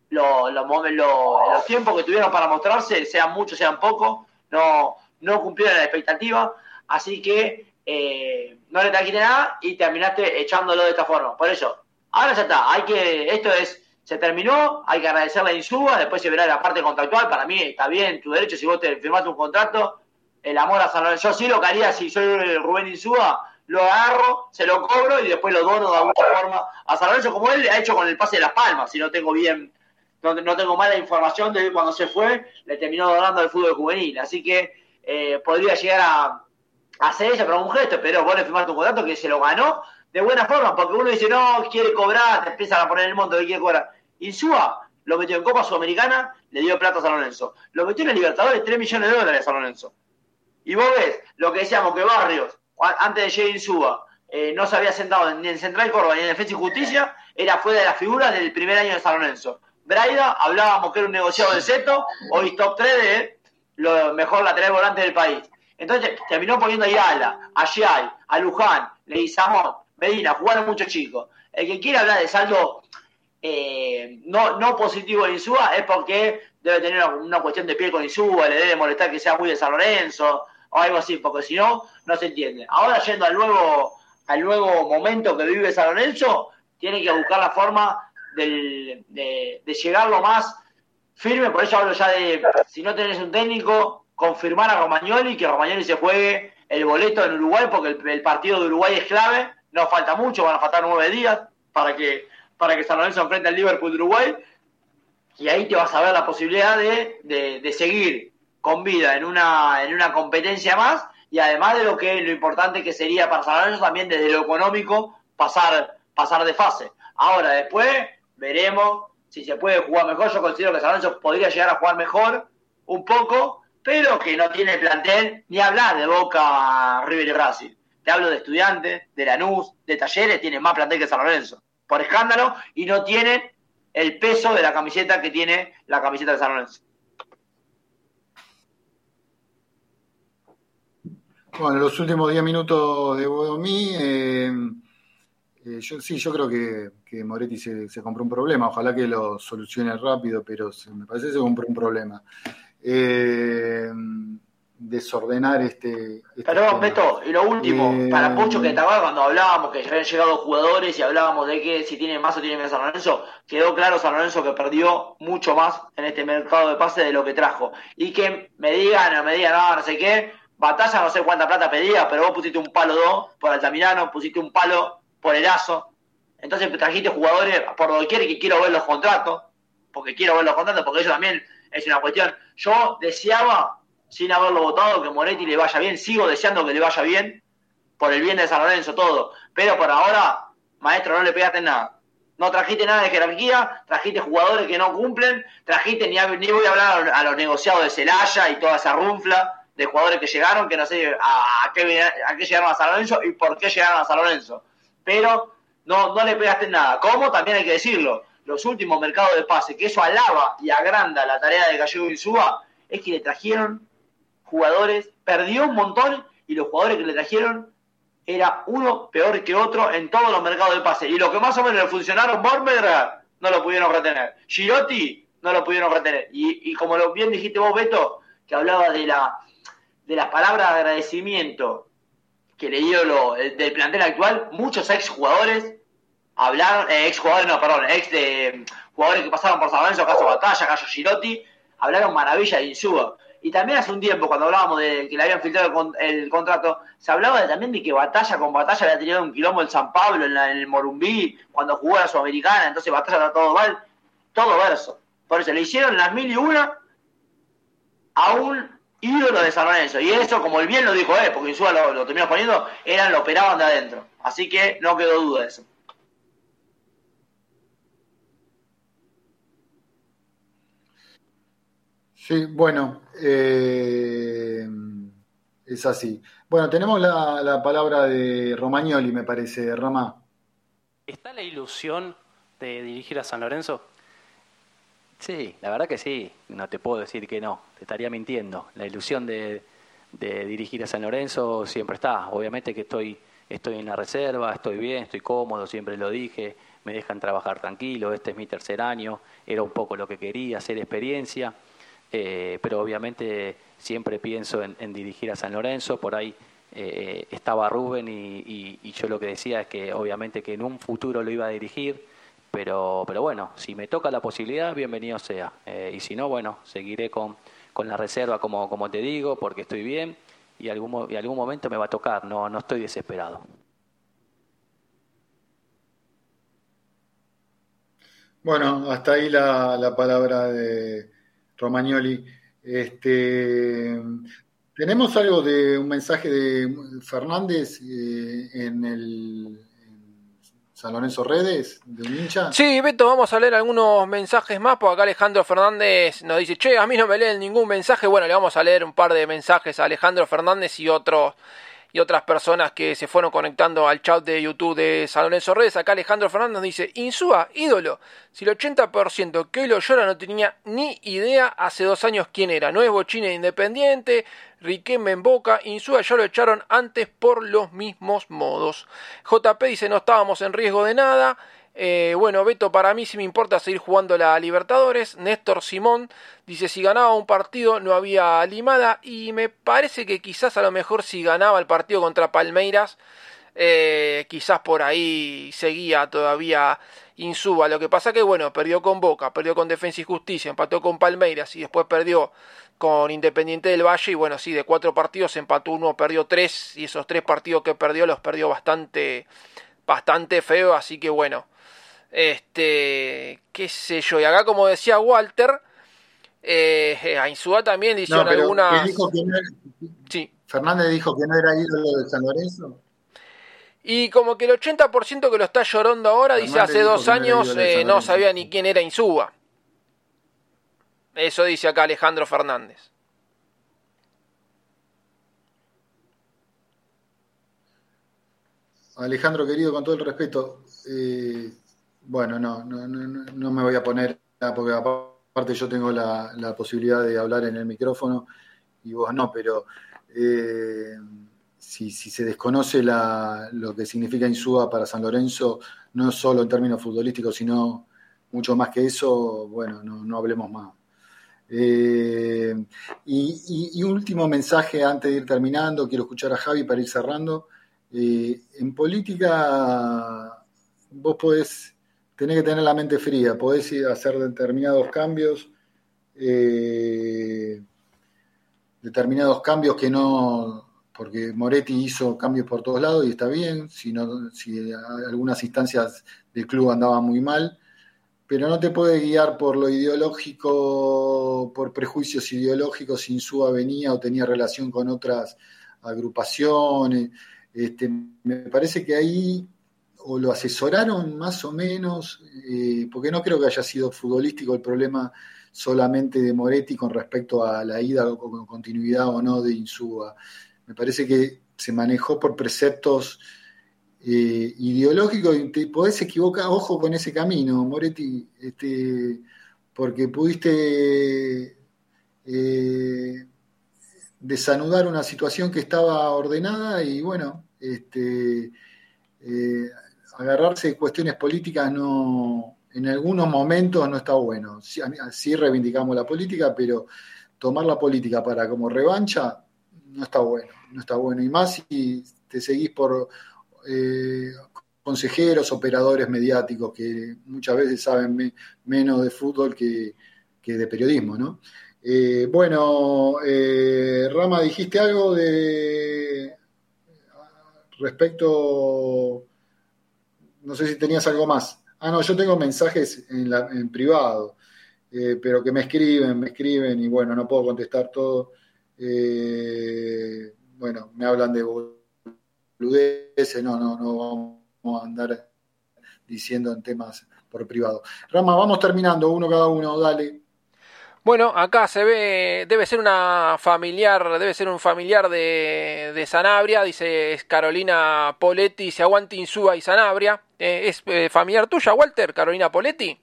los tiempos que tuvieron para mostrarse, sean muchos, sean pocos, no cumplieron la expectativa. Así que no le trajiste nada y terminaste echándolo de esta forma. Por eso, ahora ya está. Se terminó, hay que agradecerle a Insúa, después se verá la parte contractual. Para mí está bien, tu derecho, si vos te firmaste un contrato, el amor a San Lorenzo. Yo sí lo que haría, si soy Rubén Insúa, lo agarro, se lo cobro y después lo dono de alguna forma a San Lorenzo, como él ha hecho con el pase de Las Palmas. Si no tengo mala información de cuando se fue, le terminó donando al fútbol juvenil. Así que podría llegar a hacer eso, pero un gesto. Pero vos le firmaste un contrato que se lo ganó de buena forma, porque uno dice, no, quiere cobrar, te empiezan a poner el monto que quiere cobrar. Insúa lo metió en Copa Sudamericana, le dio plata a San Lorenzo. Lo metió en el Libertadores, $3 millones a San Lorenzo. Y vos ves lo que decíamos, que Barrios, antes de llegar Insúa, no se había sentado ni en Central Córdoba ni en Defensa y Justicia, fue de las figuras del primer año de San Lorenzo. Braida, hablábamos que era un negociado de Seto, hoy top 3 lo mejor lateral volante del país. Entonces terminó poniendo a Ayala, a Giai, a Luján, Leguizamón, Medina, jugaron muchos chicos. El que quiera hablar de saldo no positivo de Insúa es porque debe tener una cuestión de piel con Insúa, le debe molestar que sea muy de San Lorenzo o algo así, porque si no, no se entiende. Ahora, yendo al nuevo momento que vive San Lorenzo, tiene que buscar la forma de llegar lo más firme. Por eso hablo ya de, si no tenés un técnico, confirmar a Romagnoli, que Romagnoli se juegue el boleto en Uruguay, porque el partido de Uruguay es clave. No falta mucho, van a faltar 9 días para que San Lorenzo enfrente al Liverpool de Uruguay, y ahí te vas a ver la posibilidad de seguir con vida en una competencia más, y además de lo importante que sería para San Lorenzo también desde lo económico pasar de fase. Ahora, después veremos si se puede jugar mejor. Yo considero que San Lorenzo podría llegar a jugar mejor un poco, pero que no tiene plantel ni hablar de Boca, River y Racing. Te hablo de Estudiantes, de Lanús, de Talleres, tienen más plantel que San Lorenzo, por escándalo, y no tienen el peso de la camiseta que tiene la camiseta de San Lorenzo. Bueno, los últimos 10 minutos de Bodomí, yo creo que Moretti se compró un problema. Ojalá que lo solucione rápido, pero me parece que se compró un problema. Desordenar Perdón, Beto, y lo último, para Pocho, que estaba cuando hablábamos que ya habían llegado jugadores y hablábamos de que si tiene más o tiene menos San Lorenzo, quedó claro San Lorenzo que perdió mucho más en este mercado de pase de lo que trajo. Y que me digan, no sé qué, Batalla no sé cuánta plata pedía, pero vos pusiste un palo 2 por Altamirano, pusiste un palo por Erazo. Entonces trajiste jugadores por doquier y que quiero ver los contratos, porque eso también es una cuestión. Yo deseaba, sin haberlo votado, que Moretti le vaya bien. Sigo deseando que le vaya bien, por el bien de San Lorenzo, todo. Pero por ahora, maestro, no le pegaste nada. No trajiste nada de jerarquía, trajiste jugadores que no cumplen, ni voy a hablar a los negociados de Celaya y toda esa runfla de jugadores que llegaron, que no sé a qué llegaron a San Lorenzo y por qué llegaron a San Lorenzo. Pero no le pegaste nada. Como también hay que decirlo, los últimos mercados de pase, que eso alaba y agranda la tarea de Gallego Insúa, es que le trajeron jugadores, perdió un montón, y los jugadores que le trajeron era uno peor que otro en todos los mercados de pase. Y lo que más o menos le funcionaron, Bormeder no lo pudieron retener, Girotti no lo pudieron retener. Y como bien dijiste vos, Beto, que hablaba de las palabras de agradecimiento que le dio del plantel actual, muchos exjugadores hablaron, jugadores que pasaron por San Lorenzo, caso Batalla, caso Girotti, hablaron maravilla de Insúa. Y también hace un tiempo, cuando hablábamos de que le habían filtrado el contrato, se hablaba también de que Batalla había tenido un quilombo en San Pablo, en el Morumbí, cuando jugó a la Sudamericana. Entonces Batalla está todo mal, todo verso. Por eso le hicieron las 1001 a un ídolo de San Lorenzo. Y eso, como el bien lo dijo él, porque Insúa lo terminó poniendo, lo operaban de adentro. Así que no quedó duda de eso. Sí, bueno, es así. Bueno, tenemos la palabra de Romagnoli, me parece, Rama. ¿Está la ilusión de dirigir a San Lorenzo? Sí, la verdad que sí, no te puedo decir que no, te estaría mintiendo. La ilusión de dirigir a San Lorenzo siempre está. Obviamente que estoy en la reserva, estoy bien, estoy cómodo, siempre lo dije, me dejan trabajar tranquilo, este es mi tercer año, era un poco lo que quería, hacer experiencia. Pero obviamente siempre pienso en dirigir a San Lorenzo. Por ahí estaba Rubén y yo lo que decía es que obviamente que en un futuro lo iba a dirigir, pero bueno, si me toca la posibilidad, bienvenido sea, y si no, bueno, seguiré con la reserva como te digo, porque estoy bien y algún momento me va a tocar, no estoy desesperado. Bueno, hasta ahí la palabra de Romagnoli. Tenemos algo de un mensaje de Fernández en San Lorenzo Redes, de un hincha. Sí, Beto, vamos a leer algunos mensajes más, porque acá Alejandro Fernández nos dice, a mí no me leen ningún mensaje. Bueno, le vamos a leer un par de mensajes a Alejandro Fernández y otros y otras personas que se fueron conectando al chat de YouTube de San Lorenzo Redes. Acá Alejandro Fernández nos dice: Insúa, ídolo. Si el 80% que hoy lo llora no tenía ni idea hace 2 años quién era. No es Bochini Independiente, Riquelme en Boca, Insúa ya lo echaron antes por los mismos modos. JP dice: no estábamos en riesgo de nada. Bueno, Beto, para mí sí me importa seguir jugando la Libertadores. Néstor Simón dice: si ganaba un partido no había limada, y me parece que quizás a lo mejor si ganaba el partido contra Palmeiras, quizás por ahí seguía todavía Insúa. Lo que pasa que bueno, perdió con Boca, perdió con Defensa y Justicia, empató con Palmeiras y después perdió con Independiente del Valle, y bueno, sí, de 4 partidos empató 1, perdió 3, y esos 3 partidos que perdió los perdió bastante feo, así que bueno, qué sé yo. Y acá, como decía Walter, a Insúa también le hicieron algunas... Dijo que no era... Sí. Fernández dijo que no era ídolo de San Lorenzo. Y como que el 80% que lo está llorando ahora dice: hace 2 años no sabía ni quién era Insúa. Eso dice acá Alejandro Fernández. Alejandro, querido, con todo el respeto, bueno, no me voy a poner, porque aparte yo tengo la posibilidad de hablar en el micrófono y vos no, pero si se desconoce lo que significa Insúa para San Lorenzo, no solo en términos futbolísticos, sino mucho más que eso, bueno, no hablemos más. Y un último mensaje antes de ir terminando, quiero escuchar a Javi para ir cerrando. En política vos tenés que tener la mente fría, podés hacer determinados cambios que no, porque Moretti hizo cambios por todos lados y está bien, si algunas instancias del club andaban muy mal, pero no te puedes guiar por lo ideológico, por prejuicios ideológicos, si Insúa venía o tenía relación con otras agrupaciones. Me parece que ahí o lo asesoraron más o menos, porque no creo que haya sido futbolístico el problema solamente de Moretti con respecto a la ida o con continuidad o no de Insúa. Me parece que se manejó por preceptos ideológicos, y te podés equivocar, ojo con ese camino, Moretti, porque pudiste desanudar una situación que estaba ordenada y bueno, agarrarse de cuestiones políticas en algunos momentos no está bueno. Sí reivindicamos la política, pero tomar la política para como revancha no está bueno, y más si te seguís por consejeros, operadores mediáticos que muchas veces saben menos de fútbol que de periodismo, ¿no? Bueno, Rama, dijiste algo respecto, no sé si tenías algo más. No, yo tengo mensajes en privado, pero que me escriben y bueno, no puedo contestar todo. Bueno, me hablan de boludeces, no vamos a andar diciendo en temas por privado. Rama, vamos terminando, uno cada uno, dale. Bueno, acá se ve, debe ser un familiar de Sanabria, dice, es Carolina Poletti, se aguanta Insúa y Sanabria. ¿Es familiar tuya, Walter, Carolina Poletti?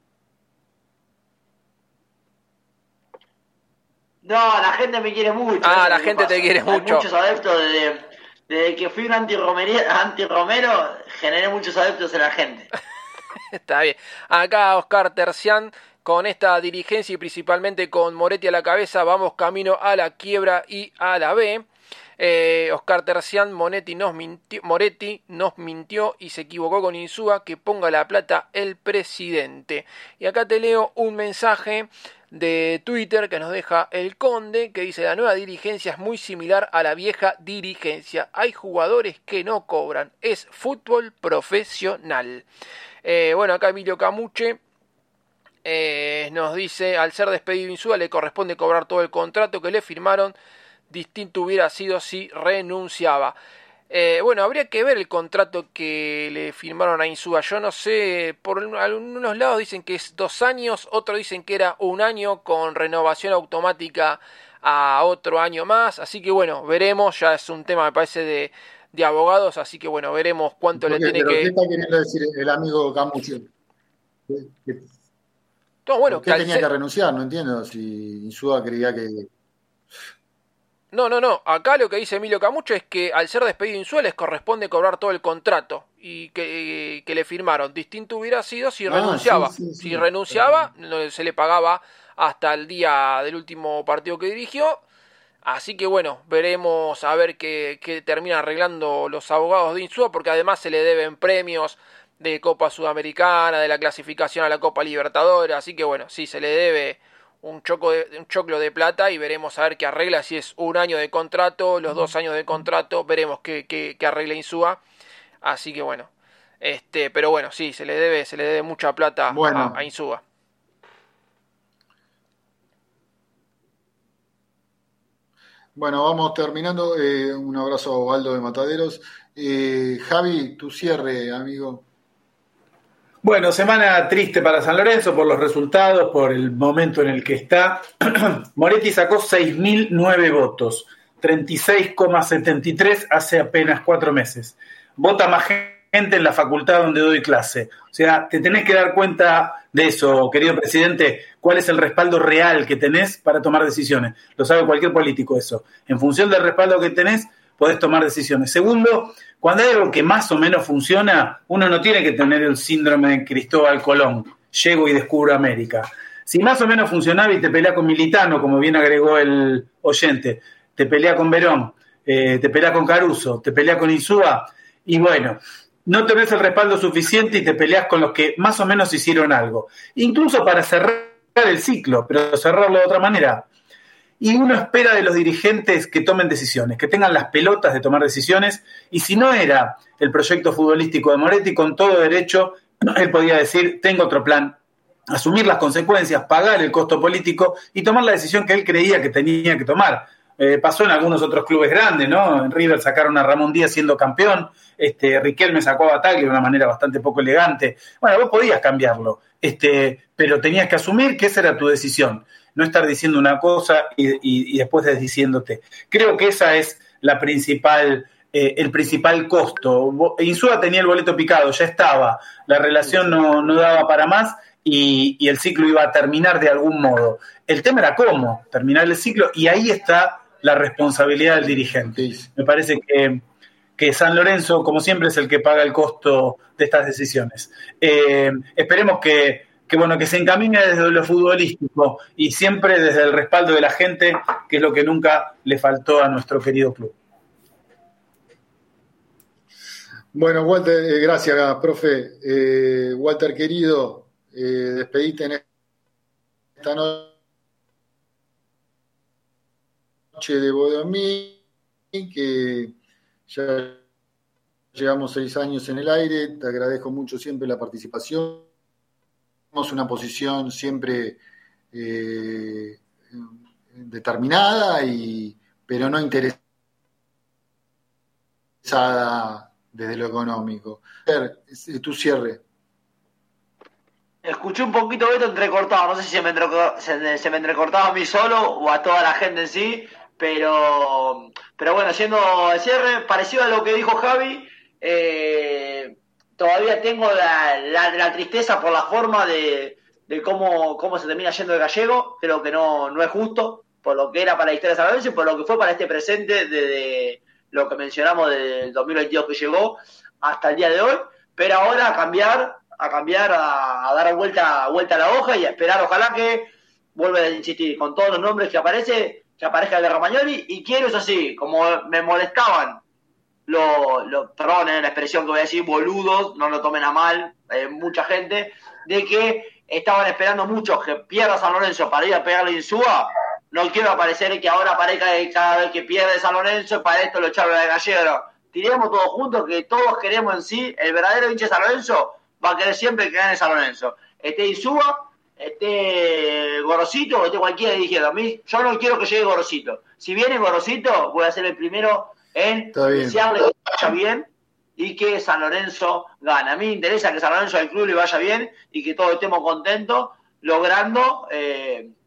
No, la gente me quiere mucho. La gente te quiere mucho. Hay muchos adeptos desde que fui un anti-Romero, generé muchos adeptos en la gente. Está bien. Acá Oscar Tercián, con esta dirigencia y principalmente con Moretti a la cabeza, vamos camino a la quiebra y a la B. Oscar Tercián, Moretti nos mintió y se equivocó con Insúa, que ponga la plata el presidente. Y acá te leo un mensaje de Twitter que nos deja el Conde, que dice: la nueva dirigencia es muy similar a la vieja dirigencia, hay jugadores que no cobran, es fútbol profesional. Bueno, acá Emilio Camuche nos dice: al ser despedido Insúa le corresponde cobrar todo el contrato que le firmaron, distinto hubiera sido si renunciaba. Bueno, habría que ver el contrato que le firmaron a Insúa. Yo no sé, por algunos lados dicen que es 2 años, otros dicen que era 1 año con renovación automática a otro año más, así que bueno, veremos, ya es un tema me parece de abogados, así que bueno, veremos cuánto le tiene que... ¿Qué está queriendo decir el amigo Camucho? Bueno, ¿Por qué tenía que renunciar? No entiendo si Insúa creía que... No. Acá lo que dice Emilio Camucho es que al ser despedido Insúa les corresponde cobrar todo el contrato y que le firmaron. Distinto hubiera sido si renunciaba. Sí. Si renunciaba, no se le pagaba hasta el día del último partido que dirigió. Así que bueno, veremos a ver qué terminan arreglando los abogados de Insúa, porque además se le deben premios de Copa Sudamericana, de la clasificación a la Copa Libertadores. Así que bueno, sí, se le debe un choclo de plata y veremos a ver qué arregla, si es un año de contrato, los 2 años de contrato, veremos qué arregla Insúa. Así que bueno, pero bueno, sí, se le debe mucha plata a Insúa. Bueno, vamos terminando. Un abrazo a Osvaldo de Mataderos. Javi, tu cierre, amigo. Bueno, semana triste para San Lorenzo por los resultados, por el momento en el que está. Moretti sacó 6.009 votos, 36,73 hace apenas 4 meses. Vota más gente en la facultad donde doy clase. O sea, te tenés que dar cuenta de eso, querido presidente, cuál es el respaldo real que tenés para tomar decisiones. Lo sabe cualquier político eso. En función del respaldo que tenés, podés tomar decisiones. Segundo, cuando hay algo que más o menos funciona, uno no tiene que tener el síndrome de Cristóbal Colón, llego y descubro América. Si más o menos funcionaba y te pelea con Militano, como bien agregó el oyente, te pelea con Verón, te pelea con Caruso, te pelea con Insúa, y bueno, no tenés el respaldo suficiente y te peleas con los que más o menos hicieron algo. Incluso para cerrar el ciclo, pero cerrarlo de otra manera. Y uno espera de los dirigentes que tomen decisiones, que tengan las pelotas de tomar decisiones, y si no era el proyecto futbolístico de Moretti, con todo derecho, él podía decir, tengo otro plan, asumir las consecuencias, pagar el costo político y tomar la decisión que él creía que tenía que tomar. Pasó en algunos otros clubes grandes, ¿no? En River sacaron a Ramón Díaz siendo campeón, Riquelme sacó a Bataglia de una manera bastante poco elegante. Bueno, vos podías cambiarlo, pero tenías que asumir que esa era tu decisión. No estar diciendo una cosa y después desdiciéndote. Creo que esa es el principal costo. Insúa tenía el boleto picado, ya estaba. La relación no daba para más y el ciclo iba a terminar de algún modo. El tema era cómo terminar el ciclo y ahí está la responsabilidad del dirigente. Me parece que San Lorenzo, como siempre, es el que paga el costo de estas decisiones. Esperemos que se encamine desde lo futbolístico y siempre desde el respaldo de la gente, que es lo que nunca le faltó a nuestro querido club. Bueno, Walter, gracias, profe. Walter, querido, despedite en esta noche de Bodomí, que ya llevamos 6 años en el aire. Te agradezco mucho siempre la participación. Una posición siempre determinada, pero no interesada desde lo económico. Tu cierre. Escuché un poquito esto entrecortado, no sé si se me entrecortaba a mí solo o a toda la gente en sí, pero bueno, siendo el cierre, parecido a lo que dijo Javi, todavía tengo la tristeza por la forma de cómo se termina yendo el Gallego. Creo que no es justo por lo que era para la historia de San Lorenzo y por lo que fue para este presente de lo que mencionamos del 2022 que llegó hasta el día de hoy. Pero ahora a cambiar, a dar vuelta a la hoja y a esperar, ojalá que, vuelvo a insistir, con todos los nombres que aparezca el de Romagnoli. Y quiero, eso sí, como me molestaban perdón, la expresión que voy a decir, boludos, no lo tomen a mal, mucha gente, de que estaban esperando mucho que pierda San Lorenzo para ir a pegarle a Insúa. No quiero aparecer que ahora aparezca cada vez que pierde San Lorenzo, para esto lo echaron de Gallego. Tiremos todos juntos, que todos queremos en sí, el verdadero hincha de San Lorenzo va a querer siempre que gane San Lorenzo. Esté Insúa, esté Gorosito o esté cualquiera dirigiendo. A mí, yo no quiero que llegue Gorosito. Si viene Gorosito, voy a ser el primero en desearle que vaya bien y que San Lorenzo gane. A mí me interesa que San Lorenzo al club le vaya bien y que todos estemos contentos logrando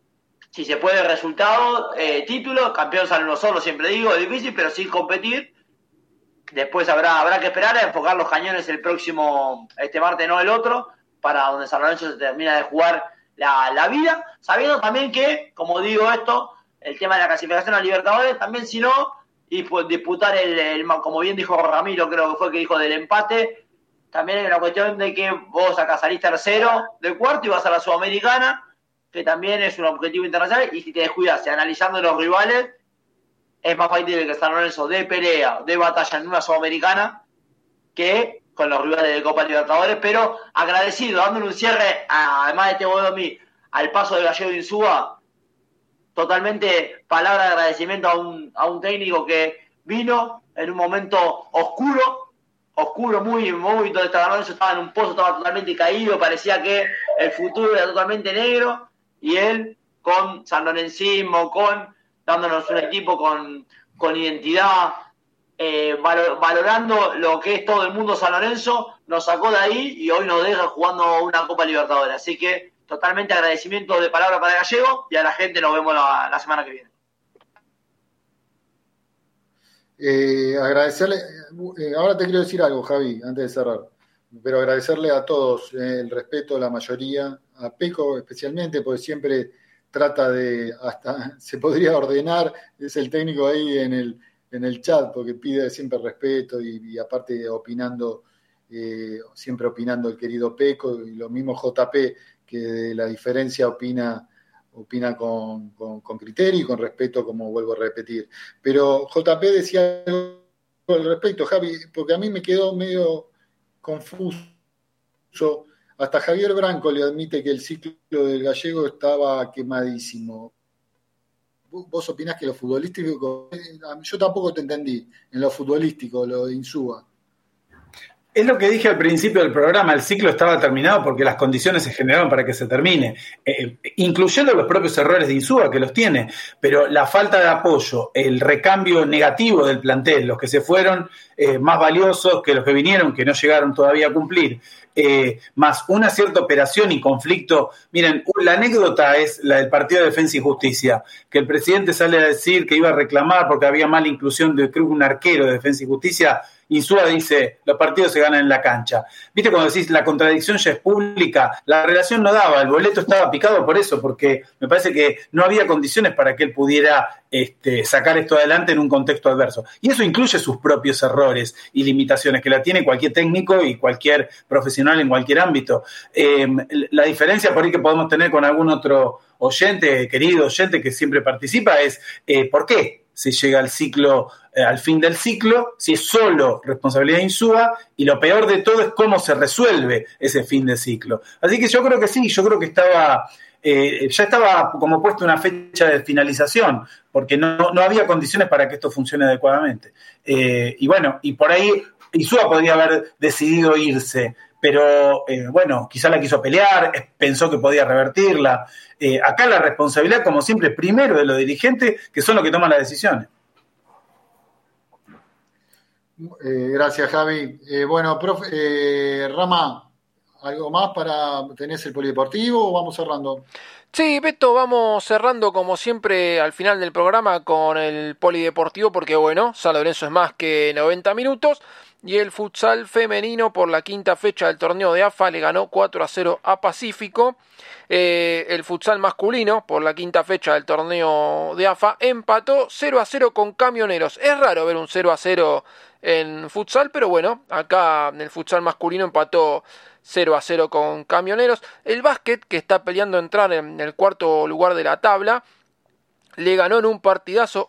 si se puede resultado, título, campeón San Lorenzo solo, siempre digo, es difícil, pero sí competir. Después habrá que esperar a enfocar los cañones el próximo, este martes, no el otro, para donde San Lorenzo se termina de jugar la vida, sabiendo también que, como digo esto, el tema de la clasificación a Libertadores, también si no, y pues disputar como bien dijo Ramiro, creo que fue el que dijo del empate, también hay una cuestión de que vos acá salís tercero del cuarto y vas a la Sudamericana, que también es un objetivo internacional, y si te descuidas, analizando los rivales, es más factible que San Lorenzo dé pelea, dé batalla en una Sudamericana, que con los rivales de Copa Libertadores, pero agradecido, dándole un cierre, además de este Boedo-Olmi, al paso de Gallego de Insúa, totalmente palabra de agradecimiento a un técnico que vino en un momento oscuro, muy, donde San Lorenzo estaba en un pozo, estaba totalmente caído, parecía que el futuro era totalmente negro, y él, con sanlorencismo, dándonos un equipo con identidad, valorando lo que es todo el mundo San Lorenzo, nos sacó de ahí y hoy nos deja jugando una Copa Libertadores. Así que totalmente agradecimiento de palabra para Gallego, y a la gente nos vemos la semana que viene. Agradecerle, ahora te quiero decir algo, Javi, antes de cerrar, pero agradecerle a todos el respeto, la mayoría, a Peco especialmente, porque siempre trata de, hasta se podría ordenar, es el técnico ahí en el chat, porque pide siempre respeto y aparte opinando, siempre opinando el querido Peco, y lo mismo JP, que de la diferencia opina con criterio y con respeto, como vuelvo a repetir. Pero JP decía algo al respecto, Javi, porque a mí me quedó medio confuso. Hasta Javier Branco le admite que el ciclo del Gallego estaba quemadísimo. ¿Vos opinás que lo futbolístico? Yo tampoco te entendí en lo futbolístico, lo de Insúa. Es lo que dije al principio del programa, el ciclo estaba terminado porque las condiciones se generaron para que se termine, incluyendo los propios errores de Insúa, que los tiene, pero la falta de apoyo, el recambio negativo del plantel, los que se fueron más valiosos que los que vinieron, que no llegaron todavía a cumplir, más una cierta operación y conflicto. Miren, la anécdota es la del partido de Defensa y Justicia, que el presidente sale a decir que iba a reclamar porque había mala inclusión de, creo, un arquero de Defensa y Justicia. Insúa dice, los partidos se ganan en la cancha. ¿Viste cuando decís la contradicción ya es pública? La relación no daba, el boleto estaba picado por eso, porque me parece que no había condiciones para que él pudiera sacar esto adelante en un contexto adverso. Y eso incluye sus propios errores y limitaciones, que la tiene cualquier técnico y cualquier profesional en cualquier ámbito. La diferencia por ahí que podemos tener con algún otro oyente, querido oyente que siempre participa, es ¿por qué se llega al ciclo, al fin del ciclo, si es solo responsabilidad de Insúa, y lo peor de todo es cómo se resuelve ese fin de ciclo? Así que yo creo que sí, yo creo que ya estaba como puesto una fecha de finalización, porque no había condiciones para que esto funcione adecuadamente. Y bueno, y por ahí Insúa podría haber decidido irse, pero bueno, quizá la quiso pelear, pensó que podía revertirla. Acá la responsabilidad, como siempre, primero de los dirigentes, que son los que toman las decisiones. Gracias, Javi. Bueno, profe, Rama, ¿algo más para tenés el polideportivo o vamos cerrando? Sí, Beto, vamos cerrando como siempre al final del programa con el polideportivo, porque bueno, San Lorenzo es más que 90 minutos. Y el futsal femenino por la quinta fecha del torneo de AFA le ganó 4-0 a Pacífico. El futsal masculino por la quinta fecha del torneo de AFA empató 0-0 con Camioneros. Es raro ver un 0-0 en futsal, pero bueno, acá en el futsal masculino empató 0-0 con Camioneros. El básquet, que está peleando entrar en el cuarto lugar de la tabla, le ganó en un partidazo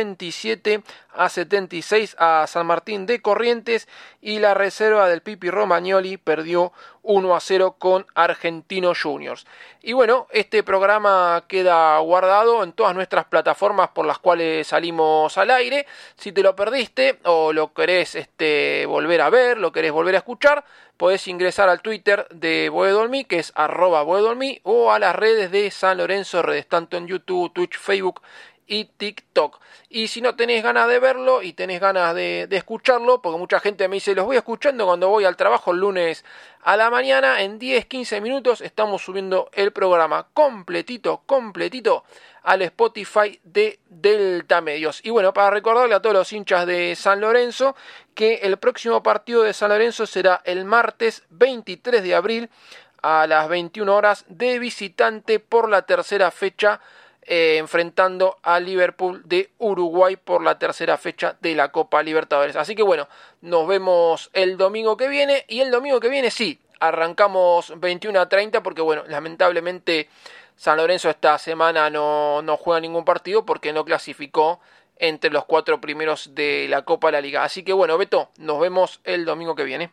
87-76 a San Martín de Corrientes, y la reserva del Pipi Romagnoli perdió 1-0 con Argentinos Juniors. Y bueno, este programa queda guardado en todas nuestras plataformas por las cuales salimos al aire. Si te lo perdiste o lo querés volver a ver, lo querés volver a escuchar, podés ingresar al Twitter de Boedo-Olmi, que es @Boedo-Olmi, o a las redes de San Lorenzo Redes, tanto en YouTube, Twitch, Facebook y TikTok. Y si no tenés ganas de verlo y tenés ganas de escucharlo, porque mucha gente me dice, los voy escuchando cuando voy al trabajo el lunes a la mañana, en 10-15 minutos estamos subiendo el programa completito al Spotify de Delta Medios. Y bueno, para recordarle a todos los hinchas de San Lorenzo que el próximo partido de San Lorenzo será el martes 23 de abril a las 21 horas de visitante por la tercera fecha, enfrentando a Liverpool de Uruguay por la tercera fecha de la Copa Libertadores. Así que bueno, nos vemos el domingo que viene, y el domingo que viene sí, arrancamos 21:30 porque bueno, lamentablemente San Lorenzo esta semana no juega ningún partido porque no clasificó entre los 4 primeros de la Copa de la Liga. Así que bueno, Beto, nos vemos el domingo que viene.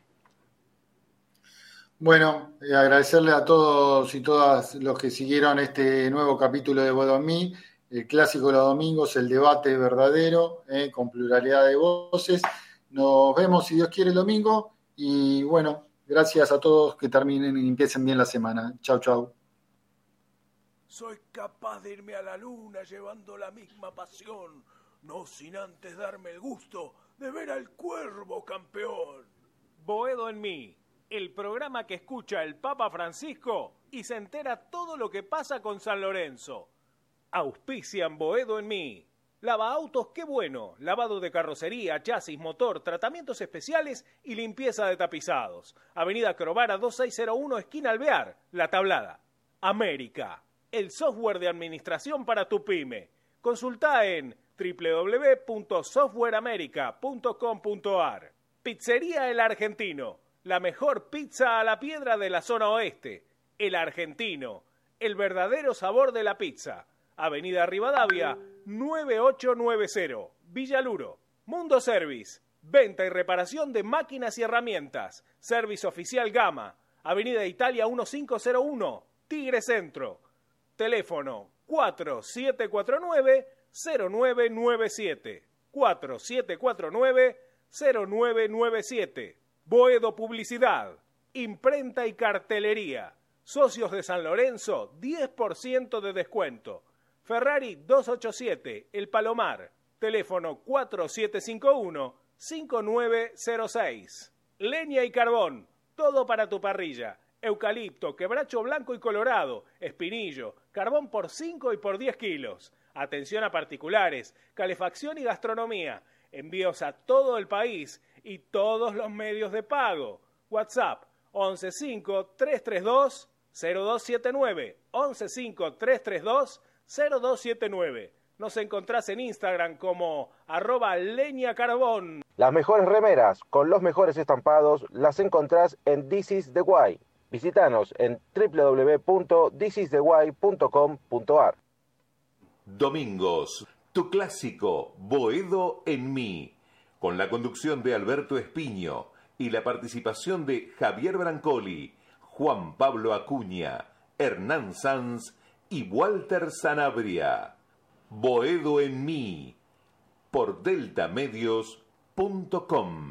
Bueno, agradecerle a todos y todas los que siguieron este nuevo capítulo de Boedo en Mí, el clásico de los domingos, el debate verdadero, con pluralidad de voces. Nos vemos, si Dios quiere, el domingo. Y bueno, gracias a todos, que terminen y empiecen bien la semana. Chau, chau. Soy capaz de irme a la luna llevando la misma pasión, no sin antes darme el gusto de ver al Cuervo campeón. Boedo en Mí, el programa que escucha el Papa Francisco y se entera todo lo que pasa con San Lorenzo. Auspician Boedo en Mí. Lava autos, qué bueno. Lavado de carrocería, chasis, motor, tratamientos especiales y limpieza de tapizados. Avenida Crovara 2601, esquina Alvear, La Tablada. América, el software de administración para tu pyme. Consulta en www.softwareamerica.com.ar. Pizzería El Argentino, la mejor pizza a la piedra de la zona oeste. El Argentino, el verdadero sabor de la pizza. Avenida Rivadavia 9890, Villaluro. Mundo Service, venta y reparación de máquinas y herramientas. Service Oficial Gama, Avenida Italia 1501, Tigre Centro. Teléfono 4749-0997. 4749-0997. Boedo Publicidad, imprenta y cartelería. Socios de San Lorenzo, 10% de descuento. Ferrari 287, El Palomar. Teléfono 4751-5906. Leña y carbón, todo para tu parrilla. Eucalipto, quebracho blanco y colorado, espinillo, carbón por 5 y por 10 kilos. Atención a particulares, calefacción y gastronomía. Envíos a todo el país y todos los medios de pago. WhatsApp 115-332-0279. 115-332-0279. Nos encontrás en Instagram como @leñacarbón. Las mejores remeras con los mejores estampados las encontrás en This is the Way. Visítanos en www.thisistheway.com.ar. Domingos, tu clásico Boedo en Mí, con la conducción de Alberto Espiño y la participación de Javier Brancoli, Juan Pablo Acuña, Hernán Sanz y Walter Sanabria. Boedo en Mí, por deltamedios.com.